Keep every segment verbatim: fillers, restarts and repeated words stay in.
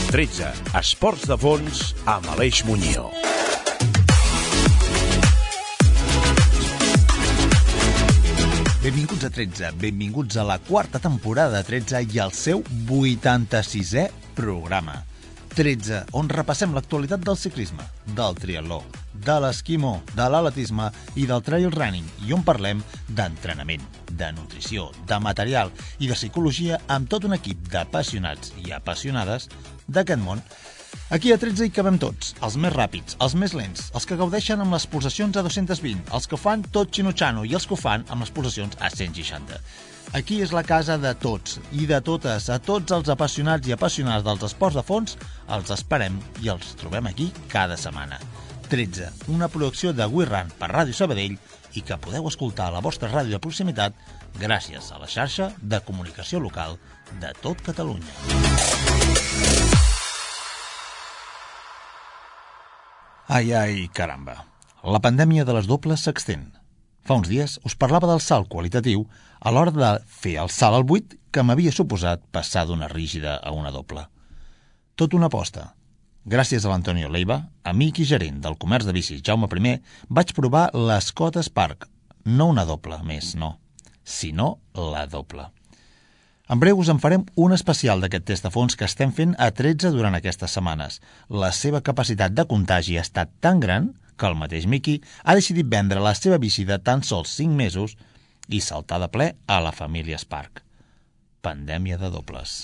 tretze, Esports de Fons amb Aleix Muñoz. Benvinguts a tretze, benvinguts a la quarta temporada de tretze i al seu vuitanta-sisè programa. tretze, on repassem l'actualitat del ciclisme, del triatló, de l'esquimó, de l'atletisme i del trail running, i on parlem d'entrenament, de nutrició, de material i de psicologia amb tot un equip d'apassionats i apassionades d'aquest món. Aquí a tretze hi cabem tots, els més ràpids, els més lents, els que gaudeixen amb les pulsacions a dos-cents vint, els que ho fan tot xinutxano i els que ho fan amb les pulsacions a cent seixanta. Aquí és la casa de tots i de totes, a tots els apassionats i apassionades dels esports de fons, els esperem i els trobem aquí cada setmana. tretze, una producció de We Run per Ràdio Sabadell i que podeu escoltar a la vostra ràdio de proximitat gràcies a la xarxa de comunicació local de tot Catalunya. Ai, ai, caramba. La pandèmia de les dobles s'extén. Fa uns dies us parlava del salt qualitatiu a l'hora de fer el salt al buit que m'havia suposat passar d'una rígida a una doble. Tot una aposta. Gràcies a l'Antonio Leiva, amic i gerent del comerç de bicis Jaume primer, vaig provar l'Scott Spark. No una doble més, no, sinó la doble. En breu us en farem un especial d'aquest test de fons que estem fent a tretze durant aquestes setmanes. La seva capacitat de contagi ha estat tan gran que el mateix Miqui ha decidit vendre la seva bici de tan sols cinc mesos i saltar de ple a la família Spark. Pandèmia de dobles.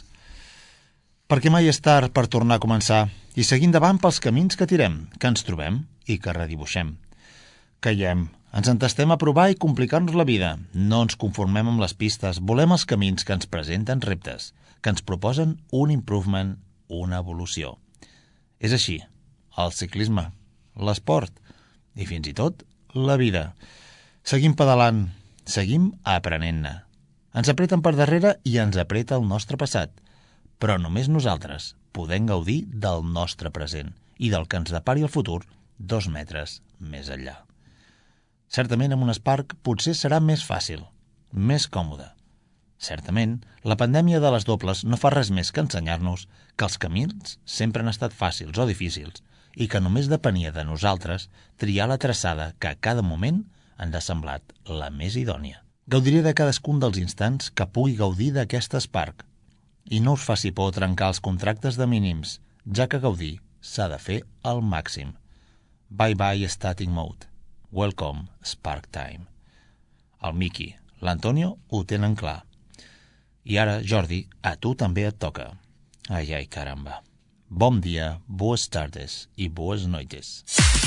Perquè mai és tard per tornar a començar i seguir endavant pels camins que tirem, que ens trobem i que redibuixem. Caiem, ens entestem a provar i complicar-nos la vida. No ens conformem amb les pistes, volem els camins que ens presenten reptes, que ens proposen un improvement, una evolució. És així, el ciclisme, l'esport i fins i tot la vida. Seguim pedalant, seguim aprenent-ne. Ens apreten per darrere i ens apreta el nostre passat, però només nosaltres podem gaudir del nostre present i del que ens depari el futur dos metres més enllà. Certament amb un Spark potser serà més fàcil, més còmode. Certament, la pandèmia de les dobles no fa res més que ensenyar-nos que els camins sempre han estat fàcils o difícils i que només depenia de nosaltres triar la traçada que a cada moment ens ha semblat la més idònia. Gaudiré de cadascun dels instants que pugui gaudir d'aquesta Spark. I no us faci por trencar els contractes de mínims, ja que gaudir s'ha de fer al màxim. Bye bye Static Mode. Welcome Spark Time. El Miqui, l'Antonio ho tenen clar. I ara, Jordi, a tu també et toca. Ai, ai, caramba. Bon dia, boas tardes i boas noites.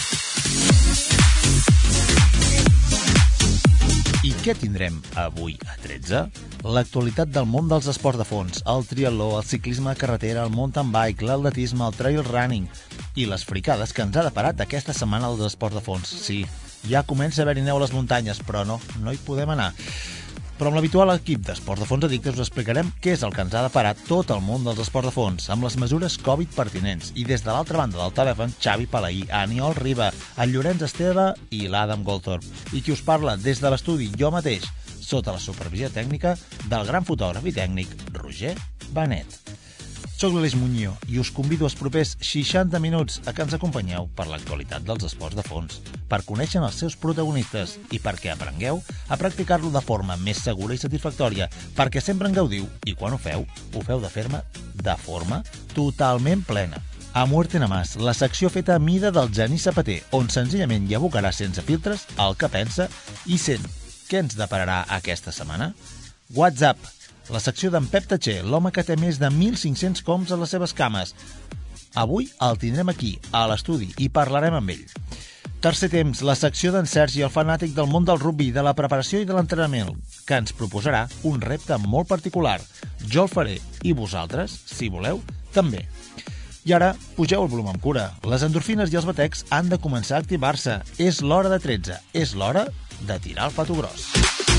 I què tindrem avui a tretze? L'actualitat del món dels esports de fons, el triatló, el ciclisme de carretera, el mountain bike, l'atletisme, el trail running i les fricades que ens ha deparat aquesta setmana els esports de fons. Sí, ja comença a haver-hi neu a les muntanyes, però no, no hi podem anar. Però amb l'habitual equip d'Esports de Fons Addictes us explicarem què és el que ens ha deparat tot el món dels esports de fons, amb les mesures Covid pertinents. I des de l'altra banda del telèfon, Xavi Palaí, Aniol Riba, el Llorenç Esteve i l'Adam Goldthorpe. I qui us parla des de l'estudi, jo mateix, sota la supervisió tècnica del gran fotògraf i tècnic Roger Benet. Soc l'Aleix Muñoz i us convido als propers seixanta minuts a que ens acompanyeu per l'actualitat dels esports de fons, per conèixer els seus protagonistes i perquè aprengueu a practicar-lo de forma més segura i satisfactòria, perquè sempre en gaudiu i quan ho feu, ho feu de ferma de forma totalment plena. A Muerte Namás, la secció feta a mida del Genís Zapater, on senzillament hi abocarà sense filtres el que pensa i sent. Què ens depararà aquesta setmana? WhatsApp, la secció d'en Pep Tatxer, l'home que té més de mil cinc-cents coms a les seves cames. Avui el tindrem aquí, a l'estudi, i parlarem amb ell. Tercer temps, la secció d'en Sergi, el fanàtic del món del rugby, de la preparació i de l'entrenament, que ens proposarà un repte molt particular. Jo el faré, i vosaltres, si voleu, també. I ara, pugeu el volum amb cura. Les endorfines i els batecs han de començar a activar-se. És l'hora de tretze, és l'hora de tirar el pato gros.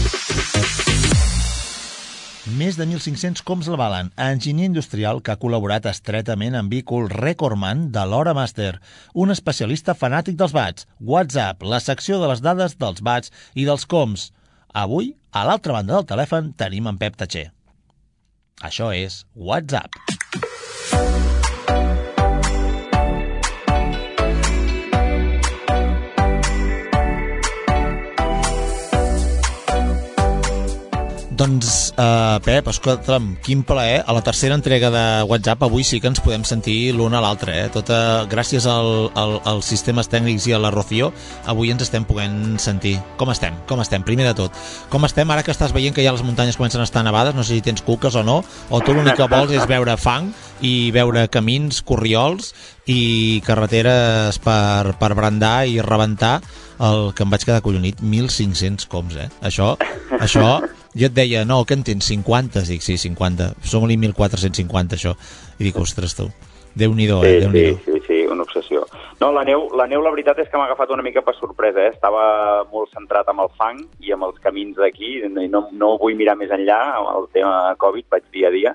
Més de mil cinc-cents coms l'avalen, enginyer industrial que ha col·laborat estretament amb Bicul, recordman de l'Hora Màster, un especialista fanàtic dels bats. WhatsApp, la secció de les dades dels bats i dels coms. Avui, a l'altra banda del telèfon, tenim en Pep Tatxer. Això és WhatsApp. Doncs, uh, Pep, escolta'm, quin plaer. A la tercera entrega de WhatsApp avui sí que ens podem sentir l'un a l'altre, eh? Tota, gràcies al, al, als sistemes tècnics i a la Rocío, avui ens estem podent sentir. Com estem? Com estem? Primer de tot, com estem ara que estàs veient que ja les muntanyes comencen a estar nevades? No sé si tens cuques o no, o tu l'únic que vols és veure fang i veure camins, corriols i carreteres per, per brandar i rebentar. El que em vaig quedar collonit, mil cinc-cents coms, eh? Això, això... Jo et deia, no, que en tens cinquanta? Dic, sí, cinquanta. Som-li mil quatre-cents cinquanta, això. I dic, ostres, tu, Déu-n'hi-do, eh? Sí, Déu-n'hi-do. sí, sí, sí, una obsessió. No, la neu, la neu, la veritat és que m'ha agafat una mica per sorpresa, eh? Estava molt centrat amb el fang i amb els camins d'aquí, i no, no vull mirar més enllà, amb el tema Covid, vaig dia a dia,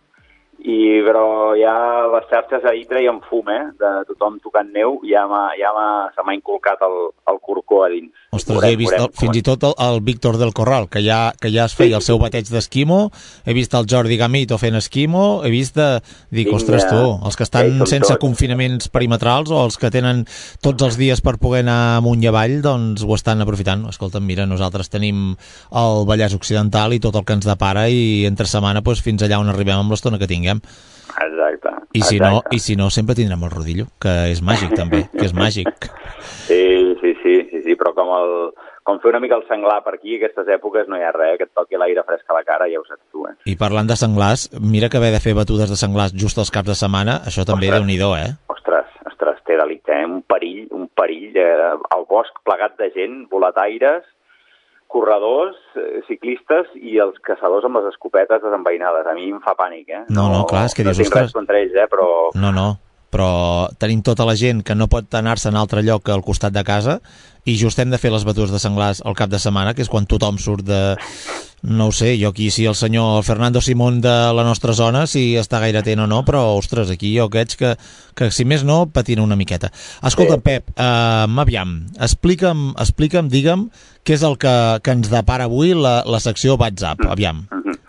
i, però ja les xarxes ahir treien fum, eh? De tothom tocant neu, ja, m'ha, ja m'ha, se m'ha inculcat el, el corcó a dins. Ostres, veurem, he vist el, fins i tot el, el Víctor del Corral, que ja, que ja es feia sí, el seu bateig d'esquimo, he vist el Jordi Gamito fent esquimo, he vist de... Dic, Vinga, ostres, tu, els que estan sí, sense tots. Confinaments perimetrals o els que tenen tots els dies per poder anar amunt i avall, doncs ho estan aprofitant. Escolta'm, mira, nosaltres tenim el Vallès Occidental i tot el que ens depara i entre setmana doncs, fins allà on arribem amb l'estona que tinguem. Exacte. I si, exacte. No, I si no, sempre tindrem el rodillo, que és màgic també, que és màgic. Sí, sí, sí, sí, sí, però com, el, com fer una mica el senglar per aquí, aquestes èpoques no hi ha res, que et toqui l'aire fresc a la cara, ja ho saps tu, eh? I parlant de senglars, mira que haver de fer batudes de senglars just als caps de setmana, això també ostres, Déu-n'hi-do, eh? Ostres, ostres, té delicte, eh? Un perill, un perill, eh? El bosc plegat de gent, volataires, corredors, ciclistes i els caçadors amb les escopetes desenvainades. A mi em fa pànic, eh? No, no, clar, és que no dius, tinc ostres... res contra ells, eh? Però... No, no, però tenim tota la gent que no pot anar-se en altre lloc que al costat de casa i just hem de fer les batudes de senglars al cap de setmana, que és quan tothom surt de... No ho sé, jo aquí sí el senyor Fernando Simón de la nostra zona, si està gaire atent o no, però, ostres, aquí jo aquests que, que si més no, patina una miqueta. Escolta, sí. Pep, uh, aviam, explica'm, explica'm, digue'm, què és el que, que ens depara avui la, la secció WhatsApp, aviam.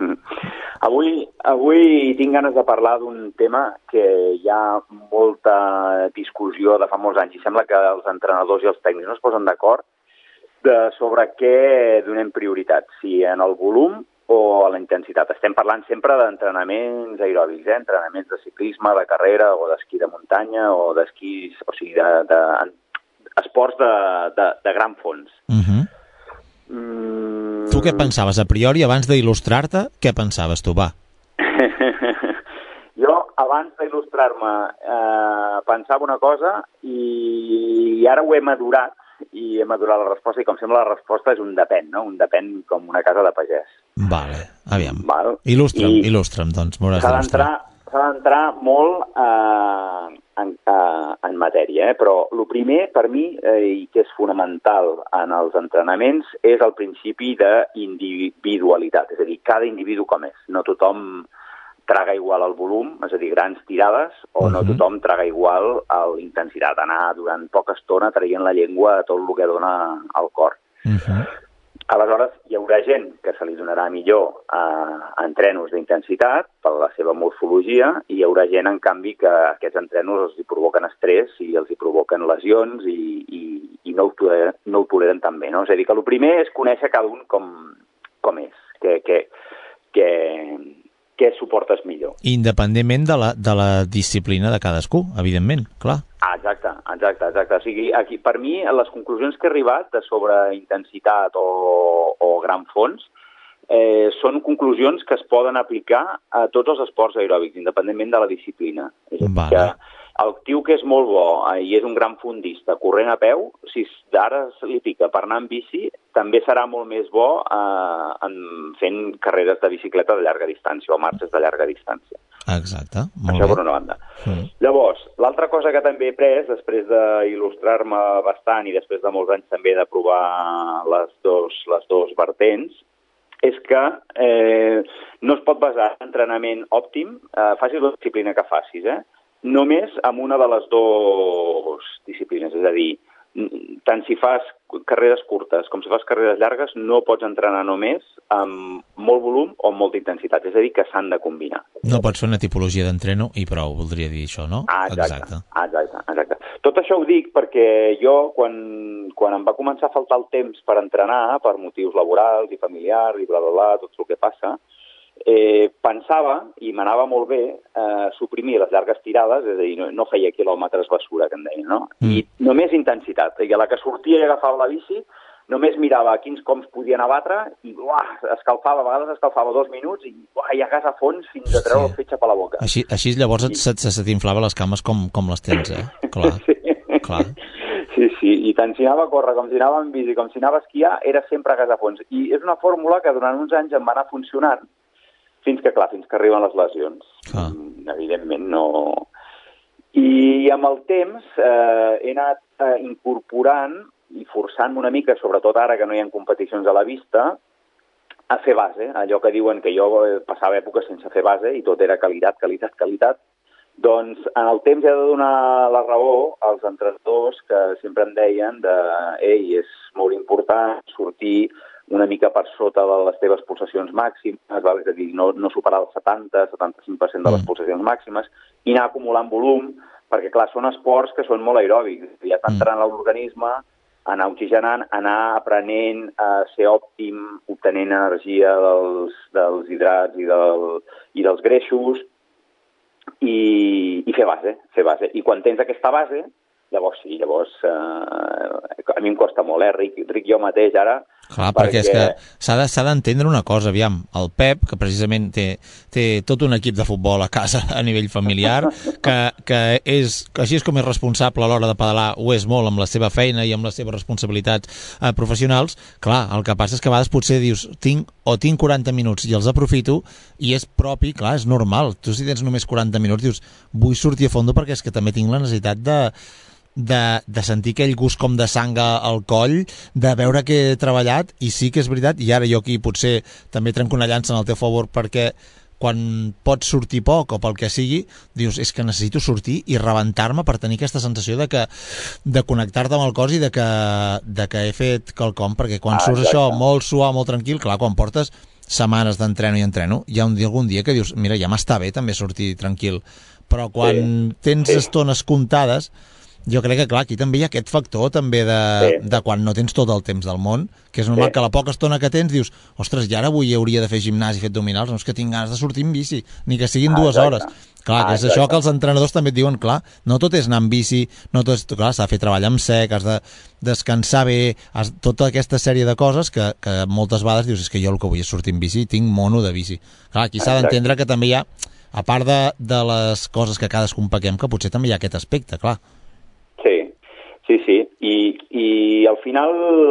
Avui, avui tinc ganes de parlar d'un tema que hi ha molta discussió de fa molts anys i sembla que els entrenadors i els tècnics no es posen d'acord de sobre què donem prioritat, si en el volum o a la intensitat. Estem parlant sempre d'entrenaments aeròbics, eh? Entrenaments de ciclisme, de carrera o d'esquí de muntanya o d'esquí, o sigui, de, de, de esports de, de, de gran fons. Uh-huh. Mm... Tu què pensaves? A priori, abans d'il·lustrar-te, què pensaves tu, va? Jo, abans d'il·lustrar-me, eh, pensava una cosa i ara ho he madurat i he madurat la resposta i com sembla la resposta és un depèn, no? Un depèn com una casa de pagès. Vale, aviam. Val? Il·lustra'm, I il·lustra'm, doncs m'hauràs d'il·lustrar. S'ha d'entrar molt eh, en, eh, en matèria, eh? Però el primer, per mi, eh, i que és fonamental en els entrenaments, és el principi d'individualitat, és a dir, cada individu com és. No tothom traga igual el volum, és a dir, grans tirades, o uh-huh. no tothom traga igual l'intensitat, anar durant poca estona traient la llengua a tot el que dona al cor. Uh-huh. Aleshores, hi haurà gent que se li donarà millor a, a entrenos d'intensitat per la seva morfologia i hi haurà gent, en canvi, que aquests entrenos els hi provoquen estrès i els hi provoquen lesions i, i, i no, ho toleren, no ho toleren tan bé, no? És a dir, que el primer és conèixer cada un com, com és, que, que, que, què suportes millor. Independentment de la, de la disciplina de cadascú, evidentment, clar. Ah, exacte, exacte, exacte. O sigui, aquí, per mi, les conclusions que he arribat de sobre intensitat o, o gran fons eh, són conclusions que es poden aplicar a tots els esports aeròbics, independentment de la disciplina. És a dir, vale. que el tio que és molt bo eh, i és un gran fondista corrent a peu, si ara se li pica per anar en bici, també serà molt més bo eh, en fent carreres de bicicleta de llarga distància o marxes de llarga distància. Exacte, molt Això bé. per una banda. Mm. Llavors, l'altra cosa que també he pres, després d'il·lustrar-me bastant i després de molts anys també de provar les dos, les dos vertents, és que eh, no es pot basar en entrenament òptim, eh, facis la disciplina que facis, eh? només amb una de les dues disciplines. És a dir, tant si fas carreres curtes com si fas carreres llargues, no pots entrenar només amb molt volum o amb molta intensitat. És a dir, que s'han de combinar. No pots fer una tipologia d'entreno i prou, voldria dir això, no? Ah, exacte, exacte. exacte, exacte. Tot això ho dic perquè jo, quan, quan em va començar a faltar el temps per entrenar, per motius laborals i familiars i bla, bla, bla, tot el que passa, eh, pensava, i m'anava molt bé, eh, suprimir les llargues tirades, és a dir, no, no feia quilòmetres basura, que en deien, no? Mm. I només intensitat. I a la que sortia i agafava la bici, només mirava quins coms podien abatre i uah, escalfava, a vegades escalfava dos minuts i uah, ja gas a fons fins a treure sí. el fetge per la boca. Així, així llavors sí. se, se t'inflava les cames com, com les tens, eh? Clar. Sí. Clar. Sí, sí, i tant si anava a córrer com si anava en bici, com si anava a esquiar, era sempre a gas a fons. I és una fórmula que durant uns anys em va anar funcionant fins que, clar, fins que arriben les lesions. Ah. Evidentment no... I amb el temps eh, he anat eh, incorporant i forçant una mica, sobretot ara que no hi ha competicions a la vista, a fer base. Allò que diuen que jo passava èpoques sense fer base i tot era qualitat, qualitat, qualitat. Doncs en el temps he de donar la raó als entrenadors que sempre em deien de ei, és molt important sortir una mica per sota de les teves pulsacions màximes, val? És a dir, no, no superar el setanta setanta-cinc per cent de les pulsacions màximes i anar acumulant volum, perquè clar, són esports que són molt aeròbics, ja està entrant a l'organisme, anar oxigenant, anar aprenent a ser òptim, obtenint energia dels, dels hidrats i, del, i dels greixos, i, i fer base, fer base. I quan tens aquesta base, llavors sí, llavors eh, a mi em costa molt, eh, Ric, Ric jo mateix ara... Clar, perquè, perquè és que s'ha de, s'ha d'entendre una cosa, aviam, el Pep, que precisament té, té tot un equip de futbol a casa a nivell familiar, que, que és, així és com és responsable a l'hora de pedalar, ho és molt amb la seva feina i amb les seves responsabilitats eh, professionals, clar, el que passa és que a vegades potser dius, tinc o tinc quaranta minuts i els aprofito, i és propi, clar, és normal, tu si tens només quaranta minuts dius, vull sortir a fondo perquè és que també tinc la necessitat de De, de sentir aquell gust com de sang al coll, de veure que he treballat, i sí que és veritat, i ara jo aquí potser també trenco una llança en el teu favor, perquè quan pots sortir poc o pel que sigui, dius, és que necessito sortir i rebentar-me per tenir aquesta sensació de que de connectar-te amb el cos i de que, de que he fet quelcom, perquè quan ah, surts exacte. Això molt suau, molt tranquil, clar, quan portes setmanes d'entreno i entreno, hi ha un dia, algun dia que dius, mira, ja m'està bé també sortir tranquil, però quan sí. tens sí. estones comptades, jo crec que, clar, aquí també hi ha aquest factor també de, sí. de quan no tens tot el temps del món, que és normal sí. que la poca estona que tens dius, ostres, ja ara avui hauria de fer gimnàs i fer abdominals, no és que tinc ganes de sortir en bici, ni que siguin ah, dues exacte. hores. Clar, ah, que és exacte. Això que els entrenadors també et diuen, clar, no tot és anar en bici, no tot és, clar, s'ha de fer treball amb sec, has de descansar bé, has, tota aquesta sèrie de coses que, que moltes vegades dius, és que jo el que vull és sortir en bici, tinc mono de bici. Clar, aquí s'ha d'entendre que també hi ha, a part de, de les coses que cadascun paguem, que potser també hi ha aquest aspecte, clar. Sí, sí, I, i al final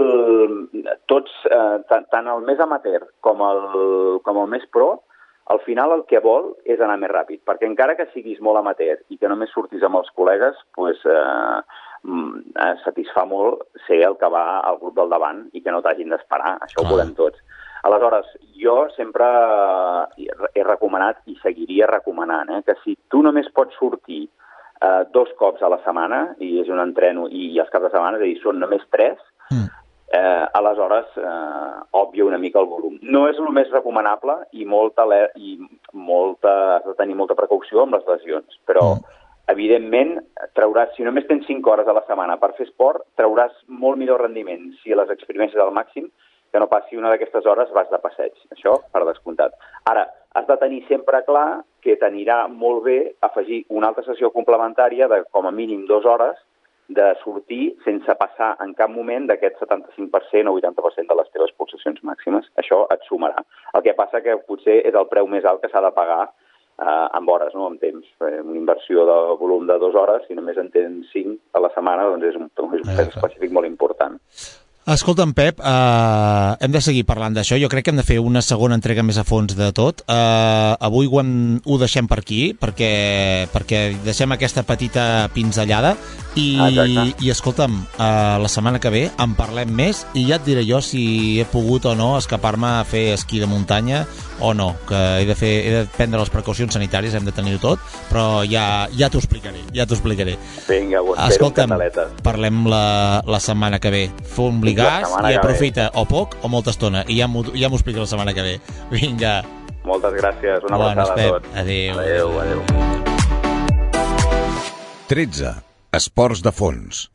tots, eh, tant, tant el més amateur com el, com el més pro, al final el que vol és anar més ràpid, perquè encara que siguis molt amateur i que només surtis amb els col·legues, pues, eh, eh, satisfà molt ser el que va al grup del davant i que no t'hagin d'esperar, això Clar. Ho volem tots. Aleshores, jo sempre he recomanat i seguiria recomanant eh, que si tu només pots sortir Uh, dos cops a la setmana, i és un entreno, i, i els caps de setmana, és a dir, són només tres, mm. eh, aleshores, eh, òbvia una mica el volum. No és el més recomanable i, molta, i molta, has de tenir molta precaució amb les lesions, però, mm. evidentment, trauràs, si només tens cinc hores a la setmana per fer esport, trauràs molt millor rendiment si les experimentes al màxim, que no passi una d'aquestes hores vas de passeig. Això, per descomptat. Ara, has de tenir sempre clar que t'anirà molt bé afegir una altra sessió complementària de com a mínim dues hores de sortir sense passar en cap moment d'aquest setanta-cinc per cent o vuitanta per cent de les teves pulsacions màximes. Això et sumarà. El que passa que potser és el preu més alt que s'ha de pagar eh, amb hores, no? Amb temps. Eh, una inversió de volum de dues hores, si només en tens cinc a la setmana, doncs és un, és un pes específic molt important. Escolta'm, Pep, eh, hem de seguir parlant d'això. Jo crec que hem de fer una segona entrega més a fons de tot. Eh, avui ho, hem, ho deixem per aquí, perquè, perquè deixem aquesta petita pinzellada i, i escolta'm, eh, la setmana que ve en parlem més i ja et diré jo si he pogut o no escapar-me a fer esquí de muntanya o no, que he de, fer, he de prendre les precaucions sanitàries, hem de tenir-ho tot, però ja, ja t'ho explicaré, ja t'ho explicaré. Vinga, ho espero. Escolta'm, parlem la, la setmana que ve. Fum gas i aprofita o poc o molta estona i ja m'ho ja m'ho explica la setmana que ve. Vinga. Moltes gràcies, una abraçada a tots. Adéu. Adéu, adéu. tretze. Esports de fons.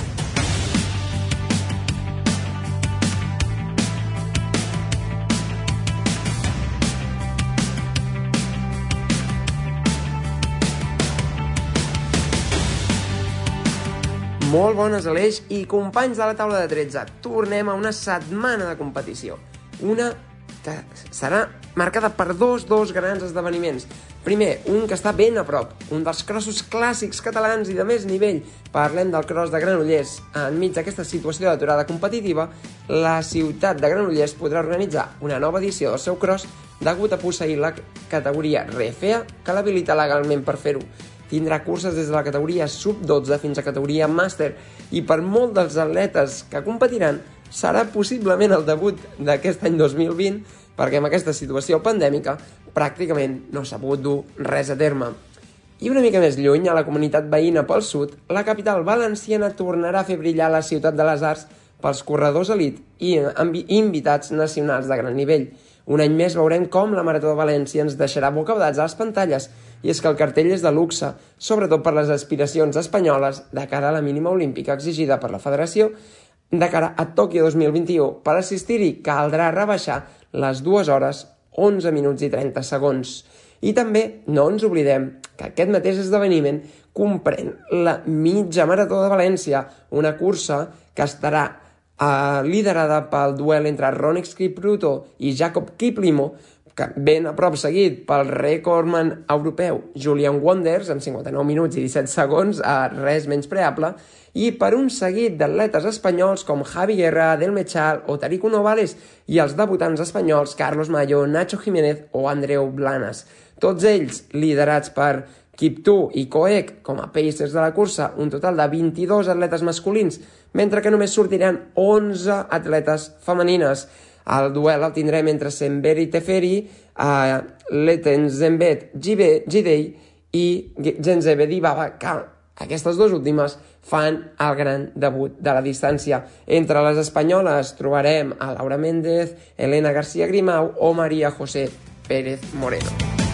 Molt bones, Aleix i companys de la taula de tretze. Tornem a una setmana de competició. Una que serà marcada per dos, dos grans esdeveniments. Primer, un que està ben a prop, un dels crossos clàssics catalans i de més nivell. Parlem del cross de Granollers. Enmig d'aquesta situació d'aturada competitiva, la ciutat de Granollers podrà organitzar una nova edició del seu cross degut a posseir la categoria R F A, que l'habilita legalment per fer-ho. Tindrà curses des de la categoria sub dotze fins a categoria màster i per molts dels atletes que competiran serà possiblement el debut d'aquest any dos mil vint perquè amb aquesta situació pandèmica pràcticament no s'ha pogut dur res a terme. I una mica més lluny, a la comunitat veïna pel sud, la capital valenciana tornarà a fer brillar la ciutat de les arts pels corredors elit i invitats nacionals de gran nivell. Un any més veurem com la Marató de València ens deixarà bocabadats a les pantalles, i és que el cartell és de luxe, sobretot per les aspiracions espanyoles de cara a la mínima olímpica exigida per la federació. De cara a Tòquio dos mil vint-i-u, per assistir-hi caldrà rebaixar les dues hores, onze minuts i trenta segons. I també no ens oblidem que aquest mateix esdeveniment comprèn la mitja Marató de València, una cursa que estarà Uh, liderada pel duel entre Ronex Kipruto i Jacob Kiplimo, que ben a prop seguit pel rècordman europeu Julian Wonders, amb cinquanta-nou minuts i disset segons, a res menys preable, i per un seguit d'atletes espanyols com Javi Guerra, Del Mechal o Tarico Novales, i els debutants espanyols Carlos Mayo, Nacho Jiménez o Andreu Blanes. Tots ells liderats per Kiptu i Coec com a pacers de la cursa, un total de vint-i-dos atletes masculins, mentre que només sortiran onze atletes femenines. El duel el tindrem entre Semberi Teferi, uh, Leten Zembet Gidei i Genzebe Dibaba, que aquestes dues últimes fan el gran debut de la distància. Entre les espanyoles trobarem a Laura Méndez, Elena García Grimau o María José Pérez Moreno.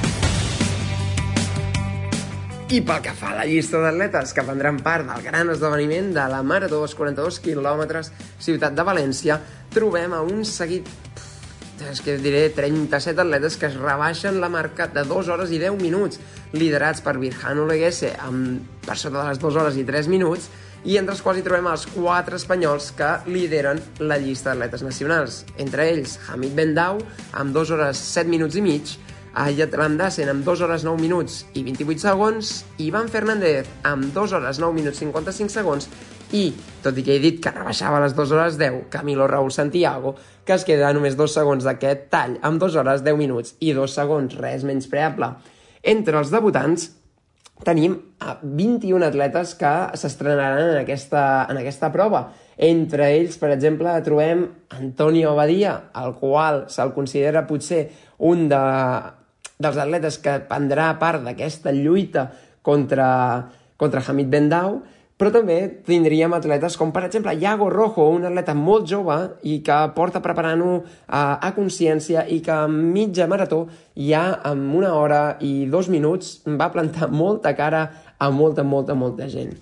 I pel que fa a la llista d'atletes que prendran part del gran esdeveniment de la Marató dels quaranta-dos quilòmetres Ciutat de València, trobem a un seguit, és que diré, trenta-set atletes que es rebaixen la marca de dues hores i deu minuts, liderats per Virjan Oleguese amb per sota de les dues hores i tres minuts, i entre els quals hi trobem els quatre espanyols que lideren la llista d'atletes nacionals. Entre ells, Hamid Bendau, amb dues hores set minuts i mig, Ayat Landasen amb dues hores nou minuts i vint-i-vuit segons, Ivan Fernández amb dues hores nou minuts cinquanta-cinc segons i, tot i que he dit que rebaixava les dues hores deu, Camilo Raúl Santiago, que es queda només dos segons d'aquest tall amb dues hores deu minuts i dos segons, res menys preable. Entre els debutants tenim a vint-i-un atletes que s'estrenaran en aquesta, en aquesta prova. Entre ells, per exemple, trobem Antonio Badia, el qual se'l considera potser un de... dels atletes que prendrà part d'aquesta lluita contra, contra Hamid Bendau, però també tindríem atletes com, per exemple, Iago Rojo, un atleta molt jove i que porta preparant-ho a, a consciència i que a mitja marató ja en una hora i dos minuts va plantar molta cara a molta, molta, molta gent.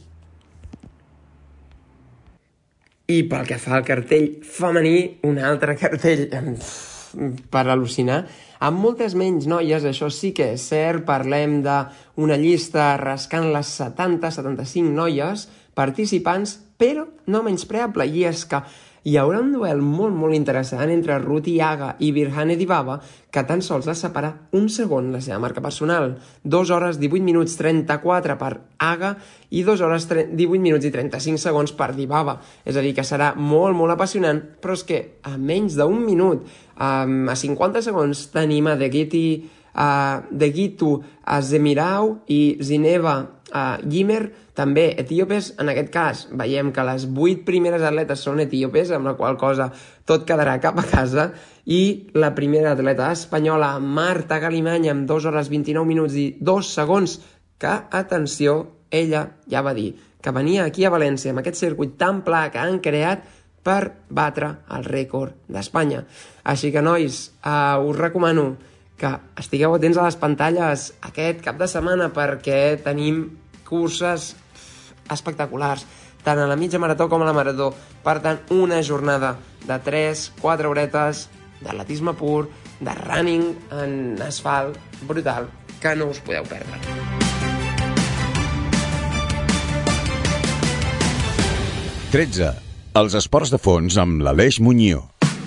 I pel que fa al cartell femení, un altre cartell per al·lucinar, amb moltes menys noies, això sí que és cert, parlem d'una llista rascant les setanta setanta-cinc noies participants, però no menyspreable, i és que hi haurà un duel molt, molt interessant entre Ruti Aga i Virjane Dibaba, que tan sols ha separat un segon la seva marca personal. dos hores divuit minuts trenta-quatre per Aga i dos hores divuit minuts i trenta-cinc segons per Dibaba. És a dir, que serà molt, molt apassionant, però és que a menys d'un minut, um, a cinquanta segons, tenim a Degiti, uh, Degitu Azemirau i Zineva uh, Yimer, també etíopes. En aquest cas veiem que les vuit primeres atletes són etíopes, amb la qual cosa tot quedarà cap a casa, i la primera atleta espanyola, Marta Galimany, amb dos hores vint-i-nou minuts i dos segons, que, atenció, ella ja va dir que venia aquí a València amb aquest circuit tan pla que han creat per batre el rècord d'Espanya. Així que, nois, uh, us recomano que estigueu atents a les pantalles aquest cap de setmana perquè tenim curses espectaculars, tant a la mitja marató com a la marató. Per tant, una jornada de tres quatre horetes d'atletisme pur, de running en asfalt brutal, que no us podeu perdre. tretze. Els esports de fons amb l'Aleix Muñoz.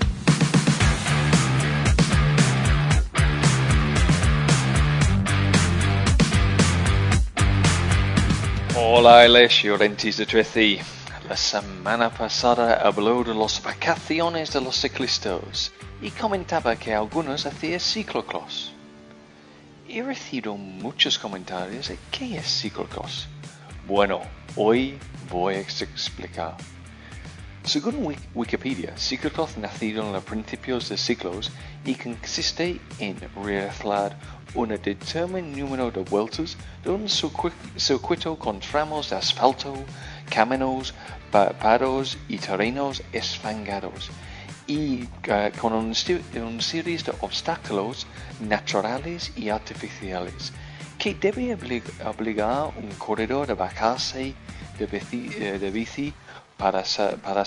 Hola Aleix y Orentis de trece. La semana pasada habló de las vacaciones de los ciclistas y comentaba que algunos hacían ciclocross. He recibido muchos comentarios de qué es ciclocross. Bueno, hoy voy a explicar. Según Wikipedia, ciclocross nacido en los principios de siglos y consiste en realizar un determinado número de vueltas de un circuito con tramos de asfalto, caminos, prados y terrenos esfangados, y uh, con un, un serie de obstáculos naturales y artificiales que debe oblig obligar a un corredor a bajarse de bici, de bici para, para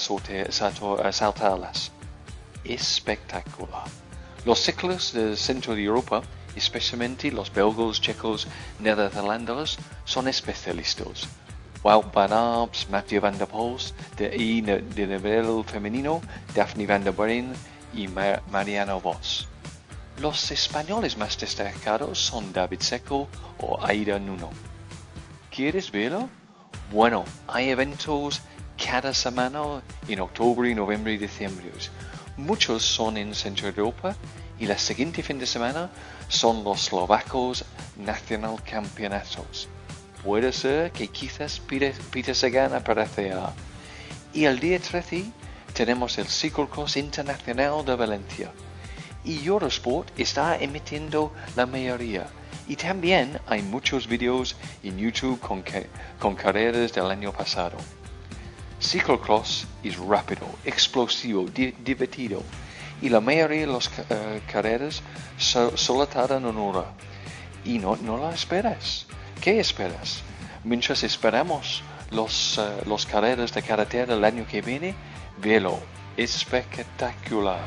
saltarlas. Espectacular. Los ciclistas del centro de Europa, especialmente los belgas, checos, neerlandeses, son especialistas. Wout van Aert, Mathieu van der Poel, de, y de nivel femenino, Daphne van der Breen y Mar Mariano Vos. Los españoles más destacados son David Seco o Aida Nuno. ¿Quieres verlo? Bueno, hay eventos cada semana en octubre, noviembre y diciembre. Muchos son en Centro Europa y la siguiente fin de semana son los eslovacos Nacional Campeonatos. Puede ser que quizás Peter, Peter Sagan aparezca. Y el día trece tenemos el Ciclocross Internacional de Valencia. Y Eurosport está emitiendo la mayoría. Y también hay muchos vídeos en YouTube con, con carreras del año pasado. Ciclocross es rápido, explosivo, di divertido. Y la mayoría de las uh, carreras so, solo tardan una hora. Y no, no la esperas. ¿Qué esperas? Mientras esperamos los, uh, los carreras de carretera el año que viene, velo. Es espectacular.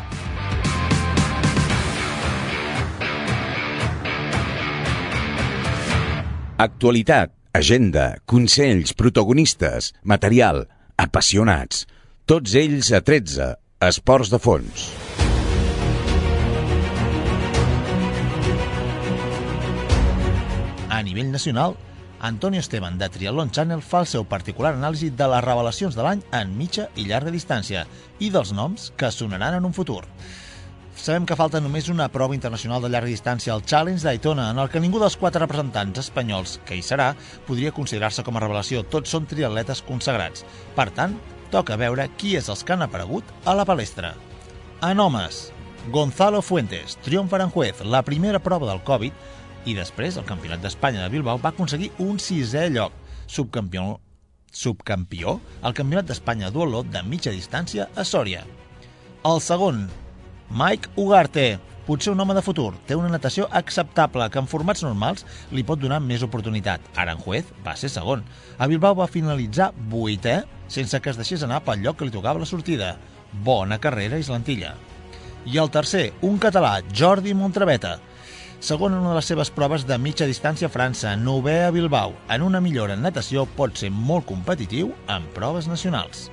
Actualitat, agenda, consells, protagonistes, material, apassionats. Tots ells a tretze, esports de fons. A nivell nacional, Antonio Esteban de Triathlon Channel fa el seu particular anàlisi de les revelacions de l'any en mitja i llarga distància i dels noms que sonaran en un futur. Sabem que falta només una prova internacional de llarga distància, el Challenge Daytona, en el que ningú dels quatre representants espanyols que hi serà podria considerar-se com a revelació. Tots són triatletes consagrats. Per tant, toca veure qui és els que han aparegut a la palestra. En homes, Gonzalo Fuentes, triomfa Aranjuez, la primera prova del Covid, i després el Campionat d'Espanya de Bilbao va aconseguir un sisè lloc, subcampió, subcampió al Campionat d'Espanya de duatló de mitja distància a Sòria. El segon, Mike Ugarte, potser un home de futur, té una natació acceptable que en formats normals li pot donar més oportunitat. Aranjuez va ser segon. A Bilbao va finalitzar vuitè sense que es deixés anar pel lloc que li tocava la sortida. Bona carrera islantilla. I el tercer, un català, Jordi Montreveta, segon en una de les seves proves de mitja distància a França, novè a Bilbao. En una millora en natació pot ser molt competitiu en proves nacionals.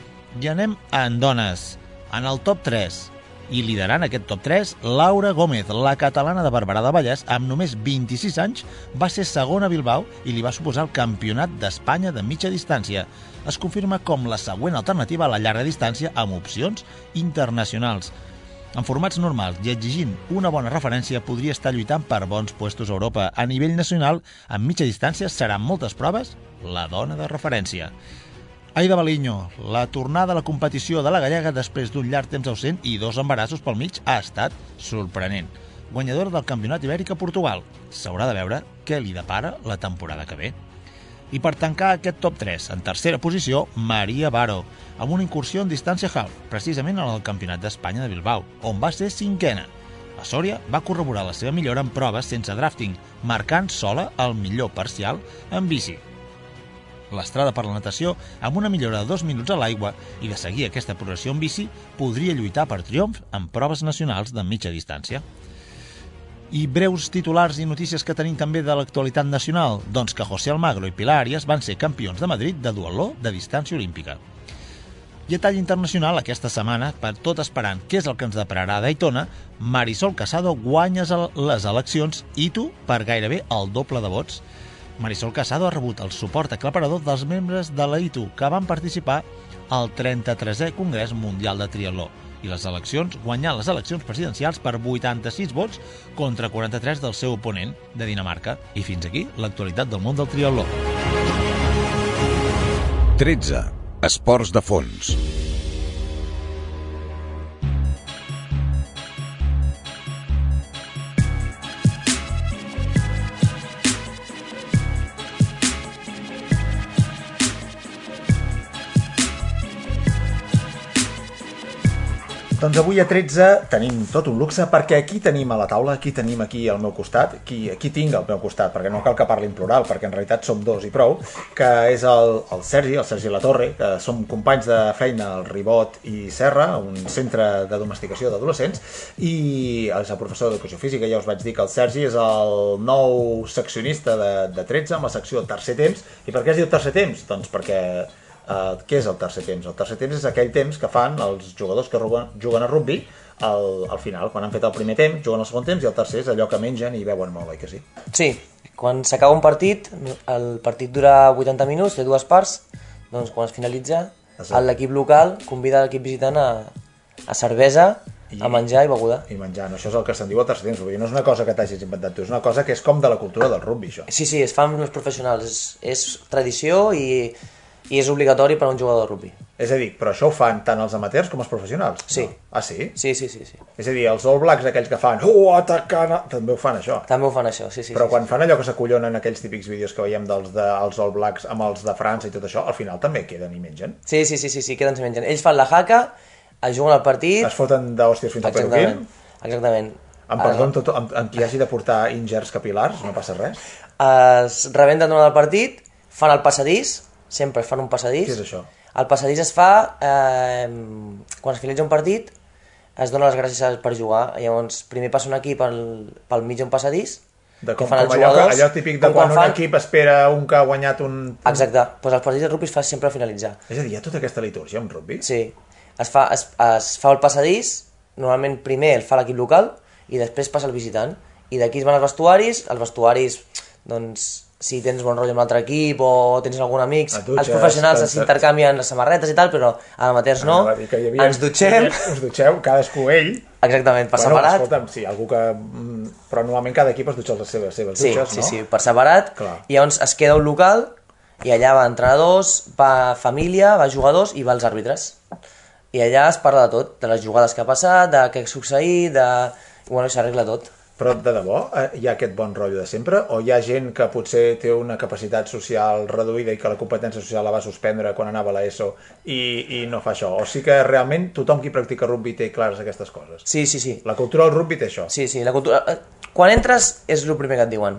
I anem en dones. En el top tres, i liderant aquest top tres, Laura Gómez, la catalana de Barberà del Vallès, amb només vint-i-sis anys, va ser segona a Bilbao i li va suposar el Campionat d'Espanya de mitja distància. Es confirma com la següent alternativa a la llarga distància amb opcions internacionals. En formats normals i exigint una bona referència, podria estar lluitant per bons puestos a Europa. A nivell nacional, en mitja distància, seran moltes proves la dona de referència. Aida Baliño, la tornada a la competició de la gallega després d'un llarg temps ausent i dos embarassos pel mig ha estat sorprenent. Guanyadora del Campionat Ibèric a Portugal. S'haurà de veure què li depara la temporada que ve. I per tancar aquest top tres, en tercera posició, Maria Baro, amb una incursió en distància half, precisament en el Campionat d'Espanya de Bilbao, on va ser cinquena. A Sòria va corroborar la seva millora en proves sense drafting, marcant sola el millor parcial en bici. L'estrada per la natació, amb una millora de dos minuts a l'aigua i de seguir aquesta progressió en bici, podria lluitar per triomf en proves nacionals de mitja distància. I breus titulars i notícies que tenim també de l'actualitat nacional? Doncs que José Almagro i Pilar Arias van ser campions de Madrid de duatló de distància olímpica. I a tall internacional, aquesta setmana, per tot esperant què és el que ens depararà a Daytona, Marisol Casado guanya les eleccions I T U per gairebé el doble de vots. Marisol Casado ha rebut el suport aclaparador dels membres de la I T U que van participar al trenta-tresè Congrés Mundial de Triatló i les eleccions guanyar les eleccions presidencials per vuitanta-sis vots contra quaranta-tres del seu oponent de Dinamarca. I fins aquí l'actualitat del món del triatló. tretze. Esports de fons. Doncs avui a tretze tenim tot un luxe, perquè aquí tenim a la taula, aquí tenim aquí al meu costat, aquí, aquí tinc al meu costat, perquè no cal que parli en plural, perquè en realitat som dos i prou, que és el, el Sergi, el Sergi Latorre, que som companys de feina al Ribot i Serra, un centre de domesticació d'adolescents, i és el professor d'educació física. Ja us vaig dir que el Sergi és el nou seccionista de, de tretze, amb la secció tercer temps. I per què es diu tercer temps? Doncs perquè... Uh, què és el tercer temps? El tercer temps és aquell temps que fan els jugadors que juguen, juguen a rugby al, al final, quan han fet el primer temps, juguen el segon temps, i el tercer és allò que mengen i beuen molt, oi que sí? Sí, quan s'acaba un partit, el partit dura vuitanta minuts, té dues parts, doncs quan es finalitza, l'equip local convida l'equip visitant a, a cervesa, I, a menjar i beguda. I menjar, no? Això és el que se'n diu el tercer temps, perquè no és una cosa que t'hagis inventat tu, és una cosa que és com de la cultura del rugby, això. Sí, sí, es fan els professionals, és, és tradició i... i és obligatori per a un jugador de rugby. És a dir, però això ho fan tant els amateurs com els professionals? Sí. No? Ah, sí? Sí, sí, sí, sí. És a dir, els All Blacks, aquells que fan oh, atacant, també ho fan això? També ho fan això, sí, sí. Però sí, quan sí. fan allò que s'acollonen aquells típics vídeos que veiem dels de, els All Blacks amb els de França i tot això, al final també queden i mengen? Sí, sí, sí, sí, sí, queden i mengen. Ells fan la jaca, es juguen al partit... Es foten d'hòsties fins al peruquín? Exactament. Em perdó, amb, tot, amb, amb qui hagi de portar íngerts capilars, no passa res? Es rebenten durant el partit, fan el passadís, sempre fan un passadís. Què és això? El passadís es fa eh, quan es finalitza un partit, es dona les gràcies per jugar. Llavors, primer passa un equip pel, pel mig d'un passadís, de com, que fan els com allò, jugadors. Allò típic de quan, quan un fan... equip espera un que ha guanyat un... Exacte, doncs els partits de rugby es fa sempre a finalitzar. És a dir, hi ha tota aquesta litúrgia en rugby? Sí, es fa, es, es fa el passadís, normalment primer el fa l'equip local i després passa el visitant. I d'aquí es van els vestuaris, els vestuaris, doncs... si tens bon rotllo amb l'altre equip o tens algun amic, dutxes, els professionals s'intercanvien les samarretes i tal, però a amateurs no, havia, ens dutxem. Us dutxeu, cadascú ell. Exactament, per bueno, separat. Escolta'm, sí, algú que... Però normalment cada equip es dutxa les seves, seves sí, dutxes, sí, no? Sí, sí, per separat. Clar. I llavors es queda un local i allà va entrenadors, va família, va jugadors i va els àrbitres. I allà es parla de tot, de les jugades que ha passat, de què ha succeït, de... Bueno, s'arregla tot. Però de debò hi ha aquest bon rotllo de sempre? O hi ha gent que potser té una capacitat social reduïda i que la competència social la va suspendre quan anava a l'ESO i, i no fa això? O sí que realment tothom qui practica rugby té clares aquestes coses? Sí, sí, sí. La cultura del rugby té això? Sí, sí. La cultura... Quan entres és el primer que et diuen.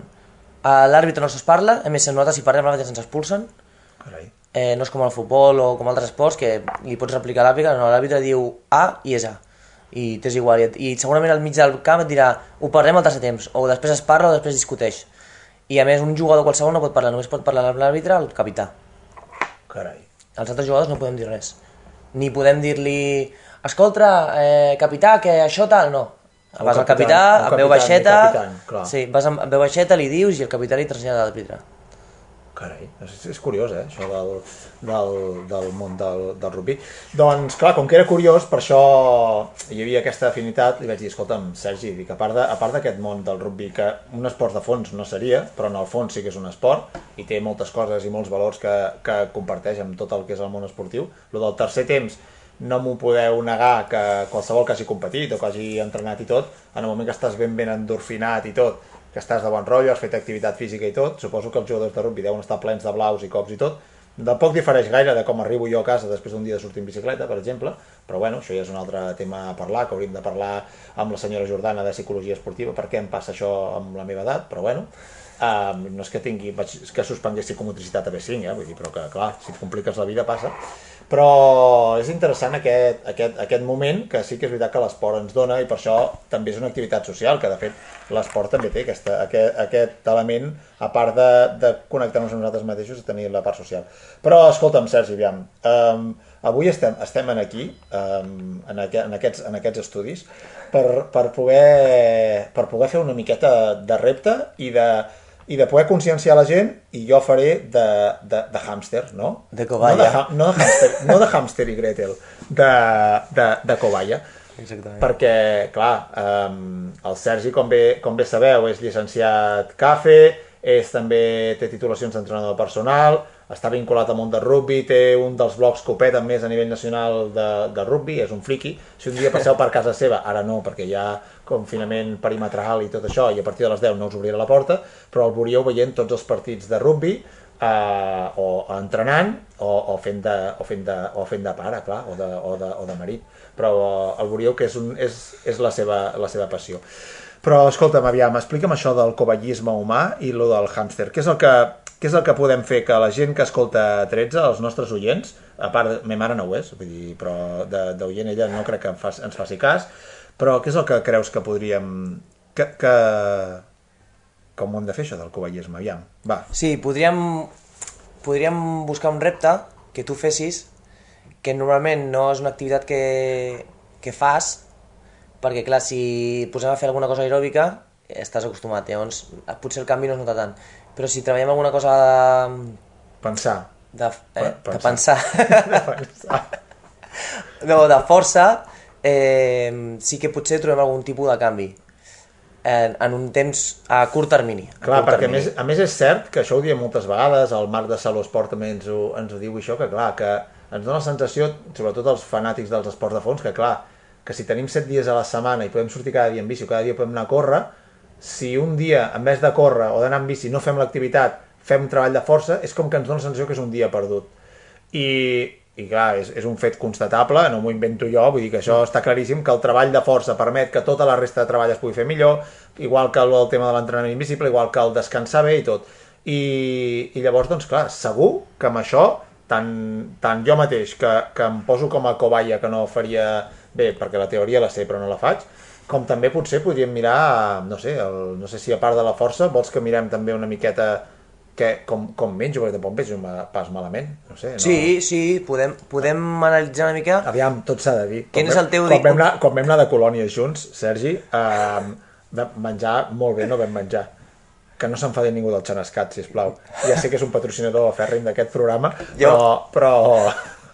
A l'àrbitre no se'ls parla, a més nosaltres si parlem l'àrbitre se'ns expulsen. Carai. Eh, no és com el futbol o com altres esports que li pots replicar a l'àrbitre, no, l'àrbitre diu A i és A. I t'és igual, i segurament al mig del camp et dirà ho parlem al tercer temps, o després es parla o després discuteix. I a més un jugador qualsevol no pot parlar, només pot parlar l'àrbitre, el capità. Carai. Els altres jugadors no podem dir res. Ni podem dir-li escolta, eh, capità, que això tal, no. Vas al capità, amb veu baixeta, sí, vas amb veu baixeta, li dius i el capità li trasllada a l'àrbitre. Carai, és, és curiós, eh, això del, del, del món del, del rugby. Doncs, clar, com que era curiós, per això hi havia aquesta afinitat, li vaig dir, escolta'm, Sergi, dic, a part d'aquest món del rugby, que un esport de fons no seria, però en el fons sí que és un esport, i té moltes coses i molts valors que, que comparteix amb tot el que és el món esportiu, lo del tercer temps, no m'ho podeu negar que qualsevol que hagi competit o que hagi entrenat i tot, en el moment que estàs ben ben endorfinat i tot, que estàs de bon rotllo, has fet activitat física i tot, suposo que els jugadors de rugby deuen estar plens de blaus i cops i tot, de poc difereix gaire de com arribo jo a casa després d'un dia de sortir en bicicleta, per exemple, però bueno, això ja és un altre tema a parlar, que hauríem de parlar amb la senyora Jordana de psicologia esportiva, per què em passa això amb la meva edat, però bueno. Um, no és que tingui, és que suspengués psicomotricitat a B cinc, eh? Vull dir, però que clar, si et compliques la vida passa. Però és interessant aquest, aquest, aquest moment, que sí que és veritat que l'esport ens dona, i per això també és una activitat social, que de fet l'esport també té aquesta, aquest, aquest element, a part de, de connectar-nos amb nosaltres mateixos, de tenir la part social. Però escolta'm, Sergi, aviam, um, avui estem, estem aquí, um, en, aqu en, aquests, en aquests estudis, per, per, poder, per poder fer una miqueta de repte i de, i de poder conscienciar la gent, i jo faré de, de, de hàmster, no? De cobaya. No de, no de hàmster, no de hàmster i Gretel, de, de, de cobaya. Exactament. Perquè, clar, um, el Sergi, com bé, com bé sabeu, és llicenciat C A F E, és, també té titulacions d'entrenador personal, està vinculat al món del rugby, té un dels blogs que ho peten més a nivell nacional de, de rugby, és un friqui. Si un dia passeu per casa seva, ara no, perquè hi ha confinament perimetral i tot això, i a partir de les deu no us obrirà la porta, però el veuríeu veient tots els partits de rugby, eh, o entrenant, o, o, fent de, o, fent de, o fent de pare, clar, o de, o de, o de marit. Però el veuríeu que és, un, és, és la, seva, la seva passió. Però, escolta'm, aviam, explica'm això del cobayisme humà i lo del hàmster. Què és el que... Què és el que podem fer que la gent que escolta tretze, els nostres oients, a part, de, ma mare no ho és, vull dir, però d'oient ella no crec que ens faci, ens faci cas, però què és el que creus que podríem... Que, que... Com ho hem de fer, això del cobayisme? Aviam, va. Sí, podríem, podríem buscar un repte que tu fessis, que normalment no és una activitat que, que fas, perquè clar, si posem a fer alguna cosa aeròbica, estàs acostumat, llavors potser el canvi no es nota tant. Però si treballem alguna cosa de... Pensar. De, eh? pensar. de pensar. de pensar. No, de força, eh, sí que potser trobem algun tipus de canvi. En, en un temps a curt termini. A clar, curt perquè termini. a més, a més és cert, que això ho diem moltes vegades, el Marc de Saló Esport també ens ho, ens ho diu això, que clar, que ens dona la sensació, sobretot els fanàtics dels esports de fons, que clar, que si tenim set dies a la setmana i podem sortir cada dia en bici o cada dia podem anar a córrer, si un dia, en vez de córrer o d'anar en bici, no fem l'activitat, fem un treball de força, és com que ens dona la sensació que és un dia perdut. I, i clar, és, és un fet constatable, no m'ho invento jo, vull dir que això està claríssim, que el treball de força permet que tota la resta de treball es pugui fer millor, igual que el, el tema de l'entrenament invisible, igual que el descansar bé i tot. I, i llavors, doncs clar, segur que amb això, tant, tant jo mateix, que, que em poso com a cobaia, que no faria bé, perquè la teoria la sé però no la faig, com també potser podríem mirar, no sé, el, no sé si a part de la força, vols que mirem també una miqueta que, com, com menjo, perquè tampoc menjo pas malament, no sé. No... Sí, sí, podem, podem analitzar una mica... Aviam, tot s'ha de dir. Quin és el teu... Quan vam, anar, quan vam anar de colònies junts, Sergi, eh, vam menjar molt bé, no vam menjar. Que no s'enfadi ningú del Xenescat, sisplau. Ja sé que és un patrocinador fèrrim d'aquest programa, jo... però... però...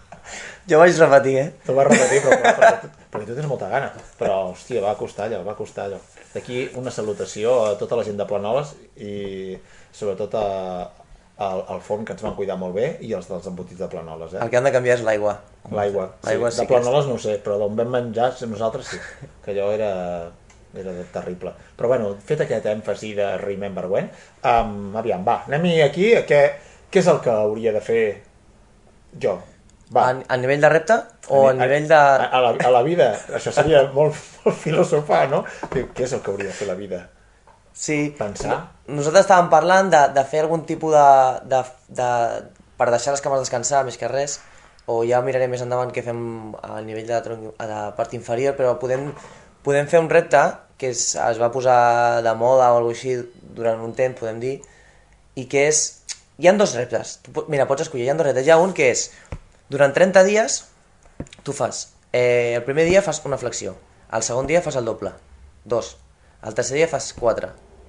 Jo vaig repetir, eh? Tu vas repetir, però, però, però, perquè tu tens molta gana. Però, hòstia, va costar allò, va costar allò. D'aquí una salutació a tota la gent de Planoles i sobretot a, a, al forn, que ens van cuidar molt bé, i els dels embotits de Planoles. Eh? El que han de canviar és l'aigua. L'aigua, sí. sí De Planoles no ho sé, però d'on vam menjar nosaltres sí, que allò era, era terrible. Però bueno, fet aquest èmfasi de Remember When, um, aviam, va, anem-hi aquí, què, què és el que hauria de fer jo? A, a nivell de repte o a, a nivell de... A, a, la, a la vida, això seria molt, molt filosofar, no? Què és el que hauria de fer la vida? Sí. Pensar? Nosaltres estàvem parlant de, de fer algun tipus de, de, de... per deixar les cames descansar més que res, o ja miraré més endavant què fem a nivell de la, tronc, a la part inferior, però podem, podem fer un repte que es, es va posar de moda o alguna així durant un temps, podem dir, i que és... Hi ha dos reptes. Mira, pots escollir, hi ha dos reptes. Hi ha un que és... Durant trenta dies, tu fas, eh, el primer dia fas una flexió, el segon dia fas el doble, dos, el tercer dia fas quatre,